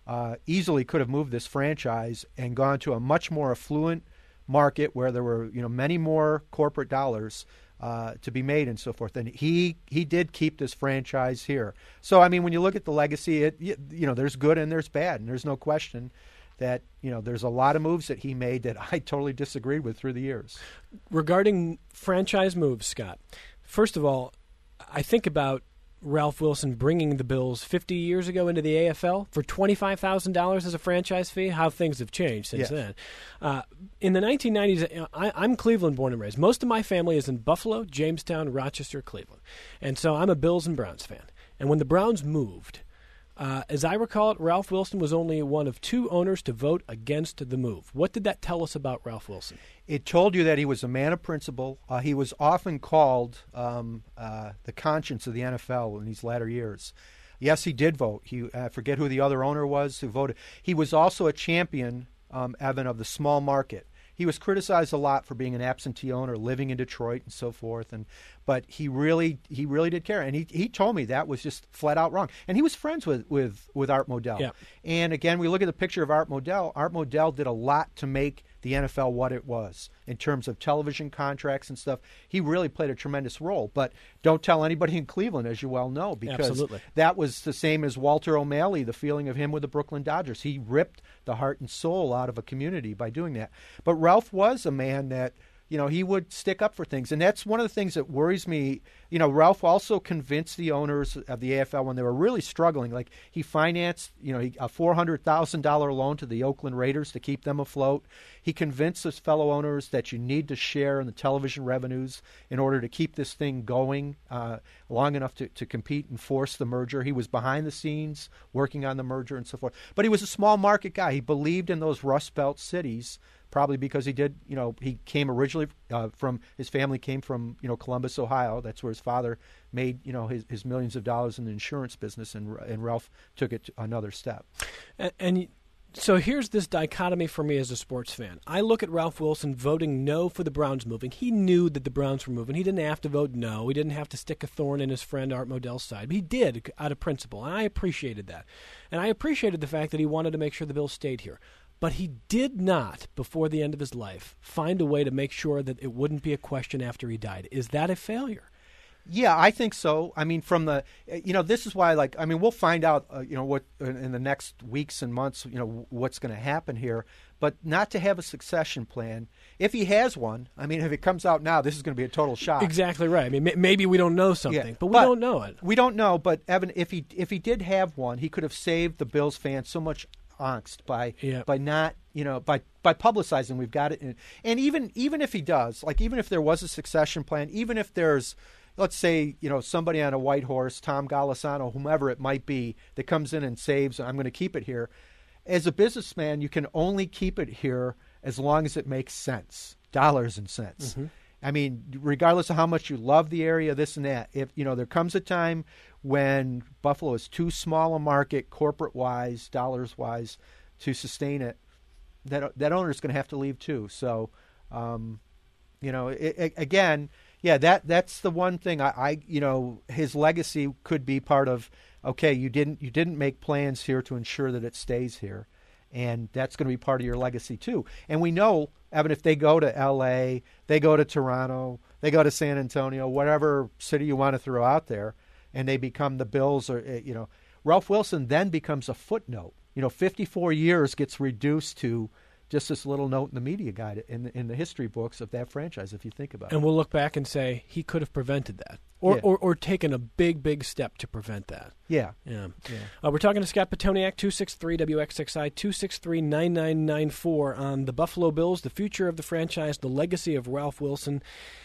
Speaker 4: uh, easily could have moved this franchise and gone to a much more affluent market where there were, you know, many more corporate dollars uh, to be made and so forth. And he he did keep this franchise here. So I mean, when you look at the legacy, it you, you know, there's good and there's bad, and there's no question that, you know, there's a lot of moves that he made that I totally disagreed with through the years.
Speaker 1: Regarding franchise moves, Scott, first of all, I think about Ralph Wilson bringing the Bills fifty years ago into the A F L for twenty-five thousand dollars as a franchise fee, how things have changed since
Speaker 4: yes.
Speaker 1: then. Uh, in the nineteen nineties, I, I'm Cleveland born and raised. Most of my family is in Buffalo, Jamestown, Rochester, Cleveland. And so I'm a Bills and Browns fan. And when the Browns moved, Uh, as I recall it, Ralph Wilson was only one of two owners to vote against the move. What did that tell us about Ralph Wilson?
Speaker 4: It told you that he was a man of principle. Uh, he was often called um, uh, the conscience of the N F L in these latter years. Yes, he did vote. He I forget who the other owner was who voted. He was also a champion, um, Evan, of the small market. He was criticized a lot for being an absentee owner, living in Detroit and so forth. And but he really he really did care. And he he told me that was just flat out wrong. And he was friends with with, with Art Modell.
Speaker 1: Yeah.
Speaker 4: And again, we look at the picture of Art Modell. Art Modell did a lot to make the N F L what it was in terms of television contracts and stuff. He really played a tremendous role. But don't tell anybody in Cleveland, as you well know, because
Speaker 1: Absolutely.
Speaker 4: that was the same as Walter O'Malley, the feeling of him with the Brooklyn Dodgers. He ripped the heart and soul out of a community by doing that. But Ralph was a man that, you know, he would stick up for things. And that's one of the things that worries me. You know, Ralph also convinced the owners of the A F L when they were really struggling. Like, he financed, you know, a four hundred thousand dollars loan to the Oakland Raiders to keep them afloat. He convinced his fellow owners that you need to share in the television revenues in order to keep this thing going uh, long enough to, to compete and force the merger. He was behind the scenes working on the merger and so forth. But he was a small market guy. He believed in those Rust Belt cities, probably because he did, you know, he came originally uh, from, his family came from, you know, Columbus, Ohio. That's where his father made, you know, his, his millions of dollars in the insurance business, and and Ralph took it to another step.
Speaker 1: And, and so here's this dichotomy for me as a sports fan. I look at Ralph Wilson voting no for the Browns moving. He knew that the Browns were moving. He didn't have to vote no. He didn't have to stick a thorn in his friend Art Modell's side. But he did out of principle, and I appreciated that. And I appreciated the fact that he wanted to make sure the Bills stayed here. But he did not, before the end of his life, find a way to make sure that it wouldn't be a question after he died. Is that a failure?
Speaker 4: Yeah, I think so. I mean, from the, you know, this is why, like, I mean, we'll find out, uh, you know, what in, in the next weeks and months, you know, what's going to happen here. But not to have a succession plan, if he has one, I mean, if it comes out now, this is going to be a total shock.
Speaker 1: Exactly right. I mean, maybe we don't know something,
Speaker 4: yeah,
Speaker 1: but we
Speaker 4: but
Speaker 1: don't know it.
Speaker 4: We don't know, but Evan, if he if he did have one, he could have saved the Bills fans so much angst by
Speaker 1: yeah.
Speaker 4: by not, you know, by by publicizing we've got it in, and even even if he does, like, even if there was a succession plan, even if there's, let's say, you know, somebody on a white horse, Tom Golisano, whomever it might be, that comes in and saves, I'm going to keep it here. As a businessman, you can only keep it here as long as it makes sense, dollars and cents. Mm-hmm. I mean, regardless of how much you love the area, this and that, if, you know, there comes a time when Buffalo is too small a market, corporate-wise, dollars-wise, to sustain it, that that owner is going to have to leave too. So, um, you know, it, it, again, yeah, that that's the one thing. I, I, you know, his legacy could be part of, okay, you didn't you didn't make plans here to ensure that it stays here. And that's going to be part of your legacy too. And we know, Evan, if they go to L A, they go to Toronto, they go to San Antonio, whatever city you want to throw out there, and they become the Bills, or, you know, Ralph Wilson then becomes a footnote. You know, fifty-four years gets reduced to just this little note in the media guide in the, in the history books of that franchise, if you think about
Speaker 1: and
Speaker 4: it.
Speaker 1: And we'll look back and say he could have prevented that, or,
Speaker 4: yeah.
Speaker 1: or or taken a big, big step to prevent that.
Speaker 4: Yeah.
Speaker 1: Yeah.
Speaker 4: yeah.
Speaker 1: Uh, we're talking to Scott Petoniak, two six three W X X I, two six three, nine nine nine four, on the Buffalo Bills, the future of the franchise, the legacy of Ralph Wilson.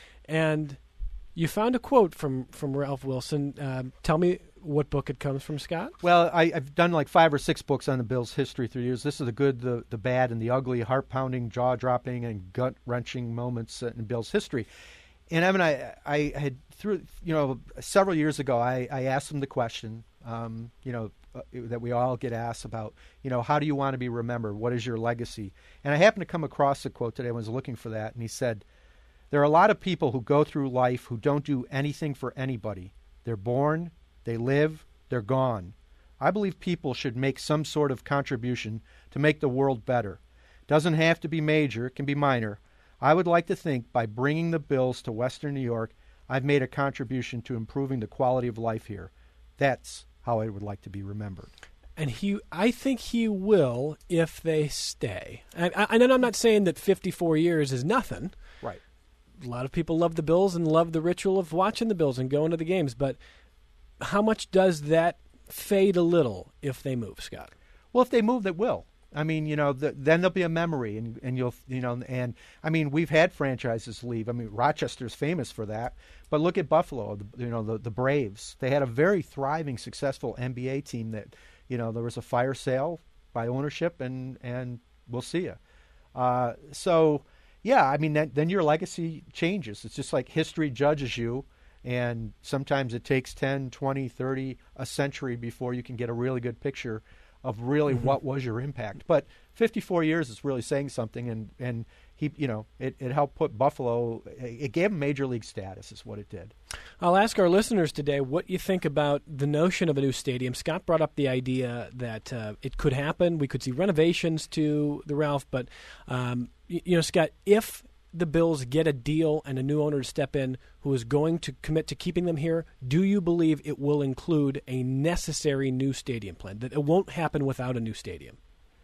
Speaker 1: And you found a quote from, from Ralph Wilson. Uh, tell me what book it comes from, Scott?
Speaker 4: Well, I, I've done like five or six books on the Bills' history through the years. This is the good, the, the bad, and the ugly, heart-pounding, jaw-dropping, and gut-wrenching moments in Bills' history. And Evan, I, I had through, you know, several years ago, I, I asked him the question, um, you know, uh, that we all get asked about, you know, how do you want to be remembered? What is your legacy? And I happened to come across a quote today. I was looking for that, and he said, "There are a lot of people who go through life who don't do anything for anybody. They're born, they live, they're gone. I believe people should make some sort of contribution to make the world better. Doesn't have to be major, it can be minor. I would like to think by bringing the Bills to Western New York, I've made a contribution to improving the quality of life here. That's how I would like to be remembered.
Speaker 1: And he, I think he will if they stay. And, and I'm not saying that fifty-four years is nothing.
Speaker 4: Right.
Speaker 1: A lot of people love the Bills and love the ritual of watching the Bills and going to the games. But how much does that fade a little if they move, Scott?
Speaker 4: Well, if they move, it will. I mean, you know, the, then there'll be a memory, and and you'll, you know, and I mean, we've had franchises leave. I mean, Rochester's famous for that, but look at Buffalo. The, you know, the the Braves. They had a very thriving, successful N B A team that, you know, there was a fire sale by ownership, and and we'll see you. Uh, so, yeah, I mean, that, then your legacy changes. It's just like history judges you, and sometimes it takes ten, twenty, thirty, a century before you can get a really good picture of really mm-hmm. what was your impact. But fifty-four years is really saying something, and, and he, you know, it, it helped put Buffalo, it gave him major league status is what it did.
Speaker 1: I'll ask our listeners today what you think about the notion of a new stadium. Scott brought up the idea that uh, it could happen. We could see renovations to the Ralph, but, um, you, you know, Scott, if the Bills get a deal and a new owner to step in who is going to commit to keeping them here, do you believe it will include a necessary new stadium plan, that it won't happen without a new stadium?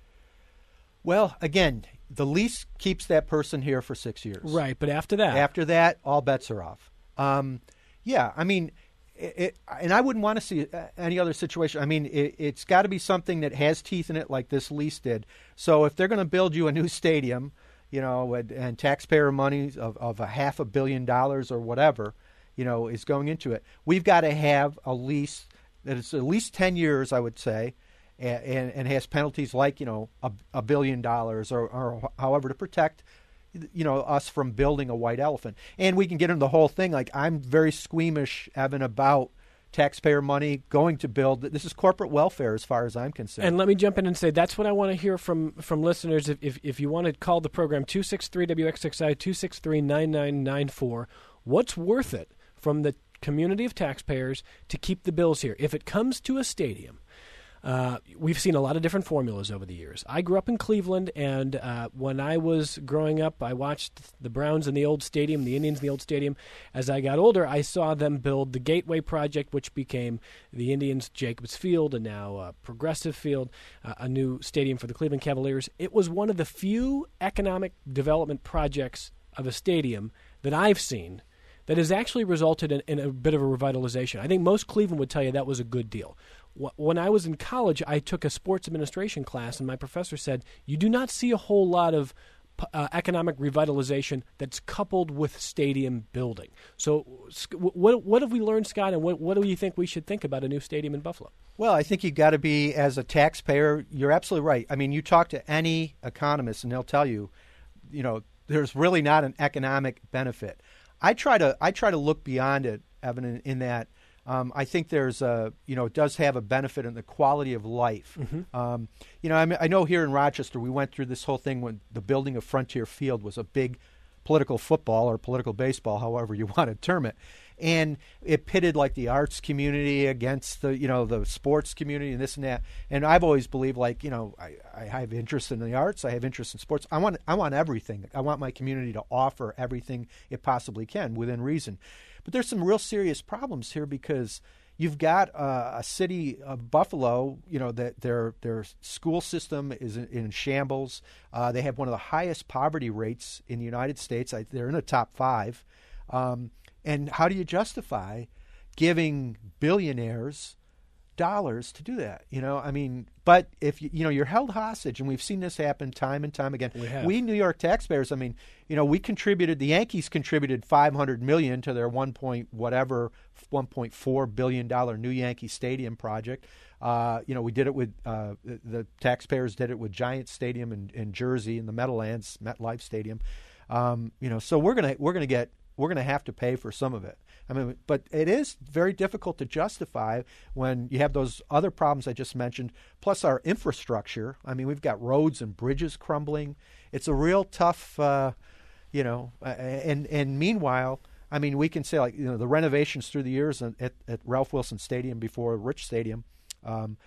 Speaker 4: Well, again, the lease keeps that person here for six years.
Speaker 1: Right, but after that?
Speaker 4: After that, all bets are off. Um, yeah, I mean, it, it, and I wouldn't want to see any other situation. I mean, it, it's got to be something that has teeth in it like this lease did. So if they're going to build you a new stadium, you know, and, and taxpayer money of, of a half a billion dollars or whatever, you know, is going into it. We've got to have a lease that is at least ten years, I would say, and, and, and has penalties like, you know, a, a billion dollars or, or however to protect, you know, us from building a white elephant. And we can get into the whole thing. Like, I'm very squeamish, Evan, about taxpayer money going to build. This is corporate welfare as far as I'm concerned.
Speaker 1: And let me jump in and say that's what I want to hear from, from listeners. If, if if you want to call the program, two six three W X X I, two six three, nine nine nine four. What's worth it from the community of taxpayers to keep the Bills here? If it comes to a stadium, Uh, we've seen a lot of different formulas over the years. I grew up in Cleveland, and uh, when I was growing up, I watched the Browns in the old stadium, the Indians in the old stadium. As I got older, I saw them build the Gateway Project, which became the Indians' Jacobs Field, and now uh, Progressive Field, uh, a new stadium for the Cleveland Cavaliers. It was one of the few economic development projects of a stadium that I've seen that has actually resulted in, in a bit of a revitalization. I think most Cleveland would tell you that was a good deal. When I was in college, I took a sports administration class, and my professor said, you do not see a whole lot of uh, economic revitalization that's coupled with stadium building. So what what have we learned, Scott, and what, what do you think we should think about a new stadium in Buffalo?
Speaker 4: Well, I think you've got to be, as a taxpayer, you're absolutely right. I mean, you talk to any economist, and they'll tell you, you know, there's really not an economic benefit. I try to I try to look beyond it, Evan, in, in that um, I think there's a, you know, it does have a benefit in the quality of life. Mm-hmm. Um, you know, I, mean, I know here in Rochester we went through this whole thing when the building of Frontier Field was a big political football or political baseball, however you want to term it. And it pitted like the arts community against the, you know, the sports community and this and that. And I've always believed, like, you know, I, I have interest in the arts. I have interest in sports. I want I want everything. I want my community to offer everything it possibly can within reason. But there's some real serious problems here because you've got uh, a city of Buffalo, you know, that their their school system is in, in shambles. Uh, they have one of the highest poverty rates in the United States. I, they're in the top five. Um, and how do you justify giving billionaires dollars to do that? You know, I mean, but if you, you know, you're held hostage, and we've seen this happen time and time again.
Speaker 1: We have.
Speaker 4: We New York taxpayers, I mean, you know, we contributed, the Yankees contributed five hundred million dollars to their one point whatever, one point four billion dollars new Yankee Stadium project. Uh, you know, we did it with, uh, the, the taxpayers did it with Giants Stadium in, in Jersey, in the Meadowlands, MetLife Stadium. Um, you know, so we're gonna we're gonna get we're gonna have to pay for some of it. I mean, but it is very difficult to justify when you have those other problems I just mentioned, plus our infrastructure. I mean, we've got roads and bridges crumbling. It's a real tough, uh, you know, uh, and and meanwhile, I mean, we can say, like, you know, the renovations through the years at, at Ralph Wilson Stadium before Rich Stadium, um,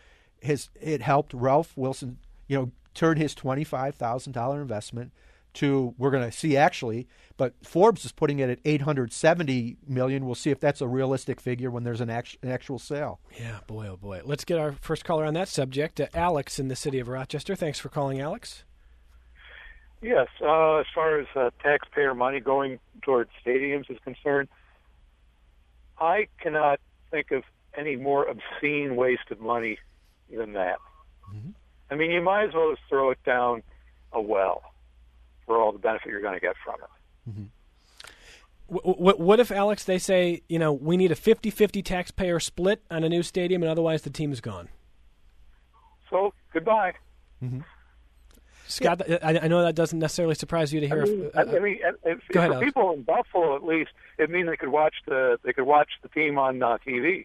Speaker 4: has it helped Ralph Wilson, you know, turn his twenty-five thousand dollars investment to, we're going to see actually, but Forbes is putting it at eight hundred seventy million dollars. We'll see if that's a realistic figure when there's an, act, an actual sale.
Speaker 1: Yeah, boy, oh boy. Let's get our first caller on that subject. Uh, Alex in the city of Rochester. Thanks for calling, Alex.
Speaker 8: Yes, uh, as far as uh, taxpayer money going towards stadiums is concerned, I cannot think of any more obscene waste of money than that. Mm-hmm. I mean, you might as well just throw it down a well for all the benefit you're going to get from it.
Speaker 1: Mm-hmm. What, what if, Alex, they say, you know, we need a fifty-fifty taxpayer split on a new stadium, and otherwise the team is gone?
Speaker 8: So, goodbye.
Speaker 1: Mm-hmm. Scott, yeah. I, I know that doesn't necessarily surprise you to hear.
Speaker 8: I mean,
Speaker 1: uh,
Speaker 8: I mean if,
Speaker 1: go ahead,
Speaker 8: for
Speaker 1: Alex.
Speaker 8: people in Buffalo, at least, it means they could watch the they could watch the team on uh, T V.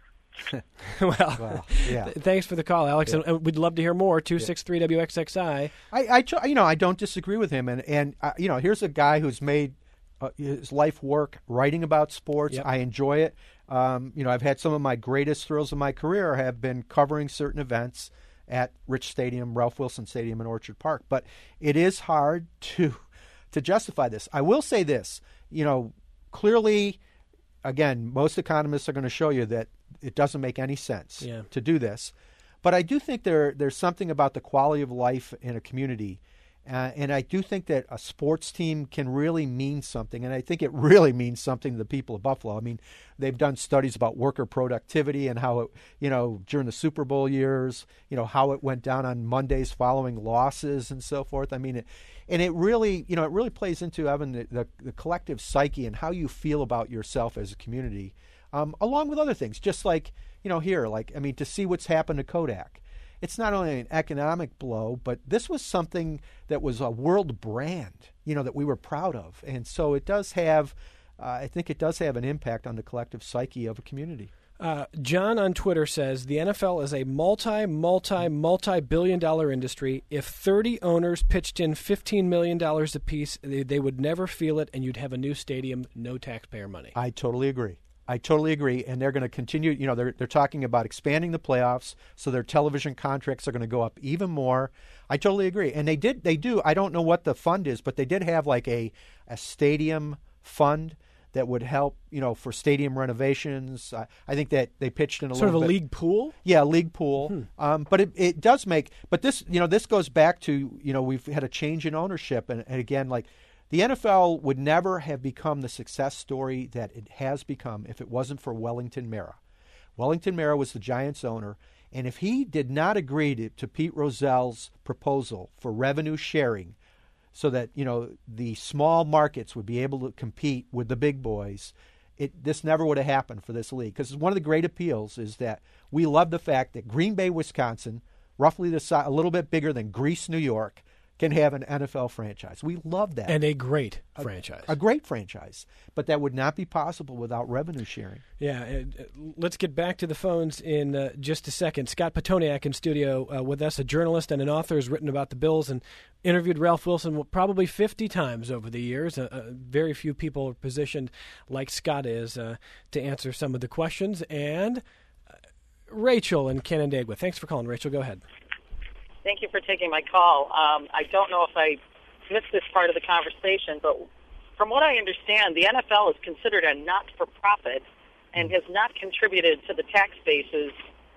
Speaker 1: well,
Speaker 4: well yeah.
Speaker 1: th- thanks for the call, Alex,
Speaker 4: yeah.
Speaker 1: and we'd love to hear more. Two six three W X X I.
Speaker 4: I, I, you know, I don't disagree with him, and and uh, you know, here's a guy who's made uh, his life work writing about sports.
Speaker 1: Yep.
Speaker 4: I enjoy it. Um, you know, I've had some of my greatest thrills of my career have been covering certain events at Rich Stadium, Ralph Wilson Stadium in Orchard Park. But it is hard to to justify this. I will say this, you know, clearly, again, most economists are going to show you that it doesn't make any sense
Speaker 1: yeah.
Speaker 4: to do this. But I do think there there's something about the quality of life in a community. Uh, and I do think that a sports team can really mean something, and I think it really means something to the people of Buffalo. I mean, they've done studies about worker productivity and how it, you know, during the Super Bowl years, you know, how it went down on Mondays following losses and so forth. I mean, it, and it really, you know, it really plays into, Evan, the, the, the collective psyche and how you feel about yourself as a community, um, along with other things. Just like, you know, here, like, I mean, to see what's happened to Kodak. It's not only an economic blow, but this was something that was a world brand, you know, that we were proud of. And so it does have, uh, I think it does have an impact on the collective psyche of a community.
Speaker 1: Uh, John on Twitter says, the N F L is a multi, multi, multi-billion dollar industry. If thirty owners pitched in fifteen million dollars apiece, they, they would never feel it, and you'd have a new stadium, no taxpayer money.
Speaker 4: I totally agree. I totally agree, and they're going to continue. You know, they're they're talking about expanding the playoffs, so their television contracts are going to go up even more. I totally agree, and they did. They do. I don't know what the fund is, but they did have like a a stadium fund that would help. You know, for stadium renovations. I, I think that they pitched in a
Speaker 1: sort
Speaker 4: little
Speaker 1: of a
Speaker 4: bit.
Speaker 1: league pool.
Speaker 4: Yeah, league pool. Hmm. Um, but it it does make. But this, you know, this goes back to, you know, we've had a change in ownership, and, and again, like. The N F L would never have become the success story that it has become if it wasn't for Wellington Mara. Wellington Mara was the Giants' owner, and if he did not agree to, to Pete Rozell's proposal for revenue sharing so that, you know, the small markets would be able to compete with the big boys, it, this never would have happened for this league. Because one of the great appeals is that we love the fact that Green Bay, Wisconsin, roughly the size, a little bit bigger than Greece, New York, can have an N F L franchise. We love that.
Speaker 1: And a great
Speaker 4: a,
Speaker 1: franchise.
Speaker 4: A great franchise. But that would not be possible without revenue sharing.
Speaker 1: Yeah. Uh, let's get back to the phones in uh, just a second. Scott Petoniak in studio uh, with us, a journalist and an author, has written about the Bills and interviewed Ralph Wilson probably fifty times over the years. Uh, uh, very few people are positioned like Scott is uh, to answer some of the questions. And uh, Rachel in Canandaigua. Thanks for calling, Rachel. Go ahead.
Speaker 9: Thank you for taking my call. Um, I don't know if I missed this part of the conversation, but from what I understand, the N F L is considered a not-for-profit and has not contributed to the tax bases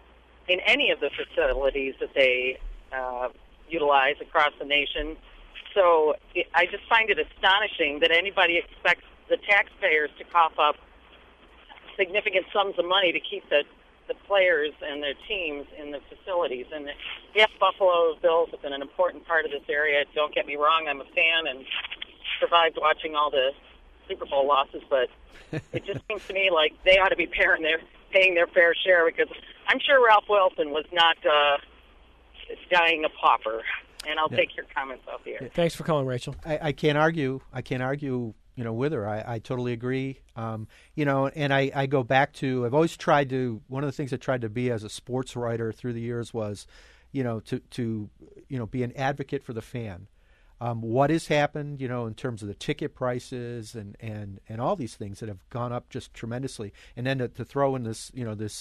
Speaker 9: in any of the facilities that they uh, utilize across the nation. So it, I just find it astonishing that anybody expects the taxpayers to cough up significant sums of money to keep the the players and their teams in the facilities. And yes, Buffalo Bills have been an important part of this area. Don't get me wrong, I'm a fan and survived watching all the Super Bowl losses, but it just seems to me like they ought to be paying their, paying their fair share, because I'm sure Ralph Wilson was not uh, dying a pauper. And I'll yeah. take your comments off the air.
Speaker 1: Thanks for calling, Rachel.
Speaker 4: I, I can't argue. I can't argue you know, with her. I, I totally agree. Um, you know, and I, I go back to, I've always tried to, one of the things I tried to be as a sports writer through the years was, you know, to, to you know, be an advocate for the fan. Um, what has happened, you know, in terms of the ticket prices and, and, and all these things that have gone up just tremendously. And then to, to throw in this, you know, this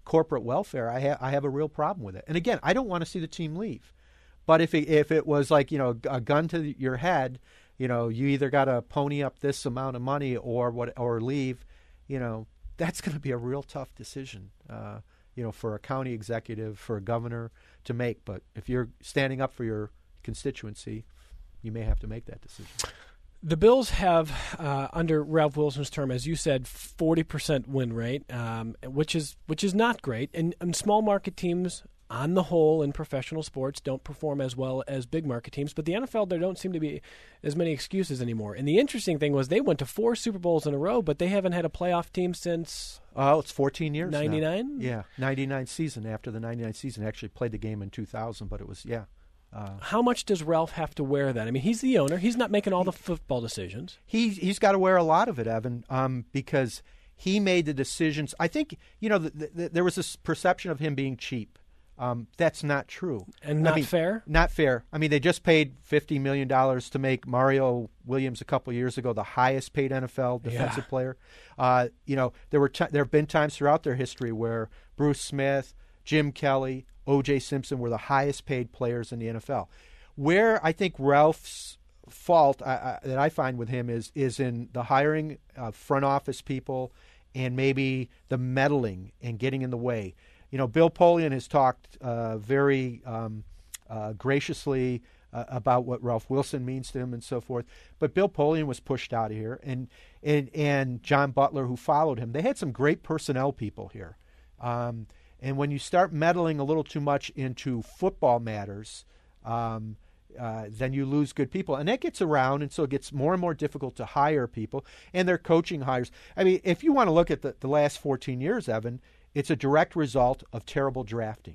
Speaker 4: corporate welfare, I, ha- I have a real problem with it. And again, I don't want to see the team leave. But if it, if it was like, you know, a gun to your head, you know, you either got to pony up this amount of money or what, or leave, you know, that's going to be a real tough decision, uh, you know, for a county executive, for a governor to make. But if you're standing up for your constituency, you may have to make that decision.
Speaker 1: The Bills have, uh, under Ralph Wilson's term, as you said, forty percent win rate, um, which is which is not great. And, and small market teams, on the whole, in professional sports, don't perform as well as big market teams. But the N F L, there don't seem to be as many excuses anymore. And the interesting thing was they went to four Super Bowls in a row, but they haven't had a playoff team since...
Speaker 4: Oh, it's fourteen years
Speaker 1: ninety-nine?
Speaker 4: Now. Yeah, ninety-nine season. After the ninety-nine season, actually played the game in two thousand, but it was, yeah. Uh,
Speaker 1: How much does Ralph have to wear that? I mean, he's the owner. He's not making all the football decisions.
Speaker 4: He, he's got to wear a lot of it, Evan, um, because he made the decisions. I think, you know, the, the, there was this perception of him being cheap. Um, that's not true.
Speaker 1: And not
Speaker 4: I mean,
Speaker 1: fair?
Speaker 4: Not fair. I mean, they just paid fifty million dollars to make Mario Williams a couple of years ago the highest paid N F L defensive
Speaker 1: yeah.
Speaker 4: player. Uh, you know, there were t- there have been times throughout their history where Bruce Smith, Jim Kelly, O J Simpson were the highest paid players in the N F L. Where I think Ralph's fault I, I, that I find with him is is in the hiring of front office people and maybe the meddling and getting in the way. You know, Bill Polian has talked uh, very um, uh, graciously uh, about what Ralph Wilson means to him and so forth. But Bill Polian was pushed out of here, and and and John Butler, who followed him, they had some great personnel people here. Um, and when you start meddling a little too much into football matters, um, uh, then you lose good people, and that gets around, and so it gets more and more difficult to hire people. And their coaching hires. I mean, if you want to look at the, the last fourteen years, Evan. It's a direct result of terrible drafting.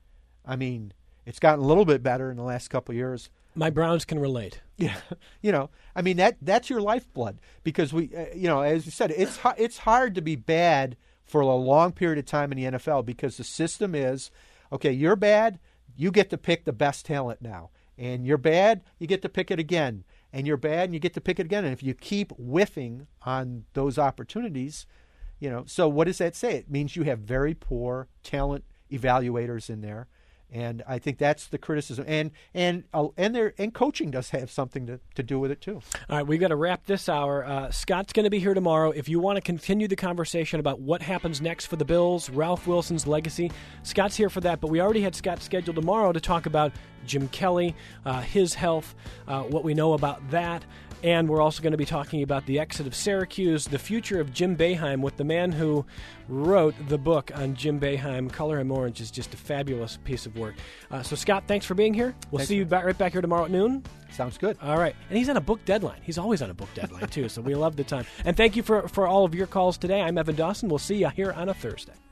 Speaker 4: I mean, it's gotten a little bit better in the last couple of years.
Speaker 1: My Browns can relate.
Speaker 4: Yeah, you know, I mean that that's your lifeblood because we, uh, you know, as you said, it's it's hard to be bad for a long period of time in the N F L because the system is, okay, you're bad, you get to pick the best talent now, and you're bad, you get to pick it again, and you're bad, and you get to pick it again, and if you keep whiffing on those opportunities. You know, so what does that say? It means you have very poor talent evaluators in there, and I think that's the criticism. And and uh, and there and coaching does have something to, to do with it too.
Speaker 1: All right, we've got to wrap this hour. Uh, Scott's going to be here tomorrow. If you want to continue the conversation about what happens next for the Bills, Ralph Wilson's legacy, Scott's here for that. But we already had Scott scheduled tomorrow to talk about Jim Kelly, uh, his health, uh, what we know about that. And we're also going to be talking about the exit of Syracuse, the future of Jim Boeheim with the man who wrote the book on Jim Boeheim. Color Him Orange is just a fabulous piece of work. Uh, so, Scott, thanks for being here. We'll
Speaker 4: thanks,
Speaker 1: see you back, right back here tomorrow at noon.
Speaker 4: Sounds good.
Speaker 1: All right. And he's on a book deadline. He's always on a book deadline, too, so we love the time. And thank you for, for all of your calls today. I'm Evan Dawson. We'll see you here on a Thursday.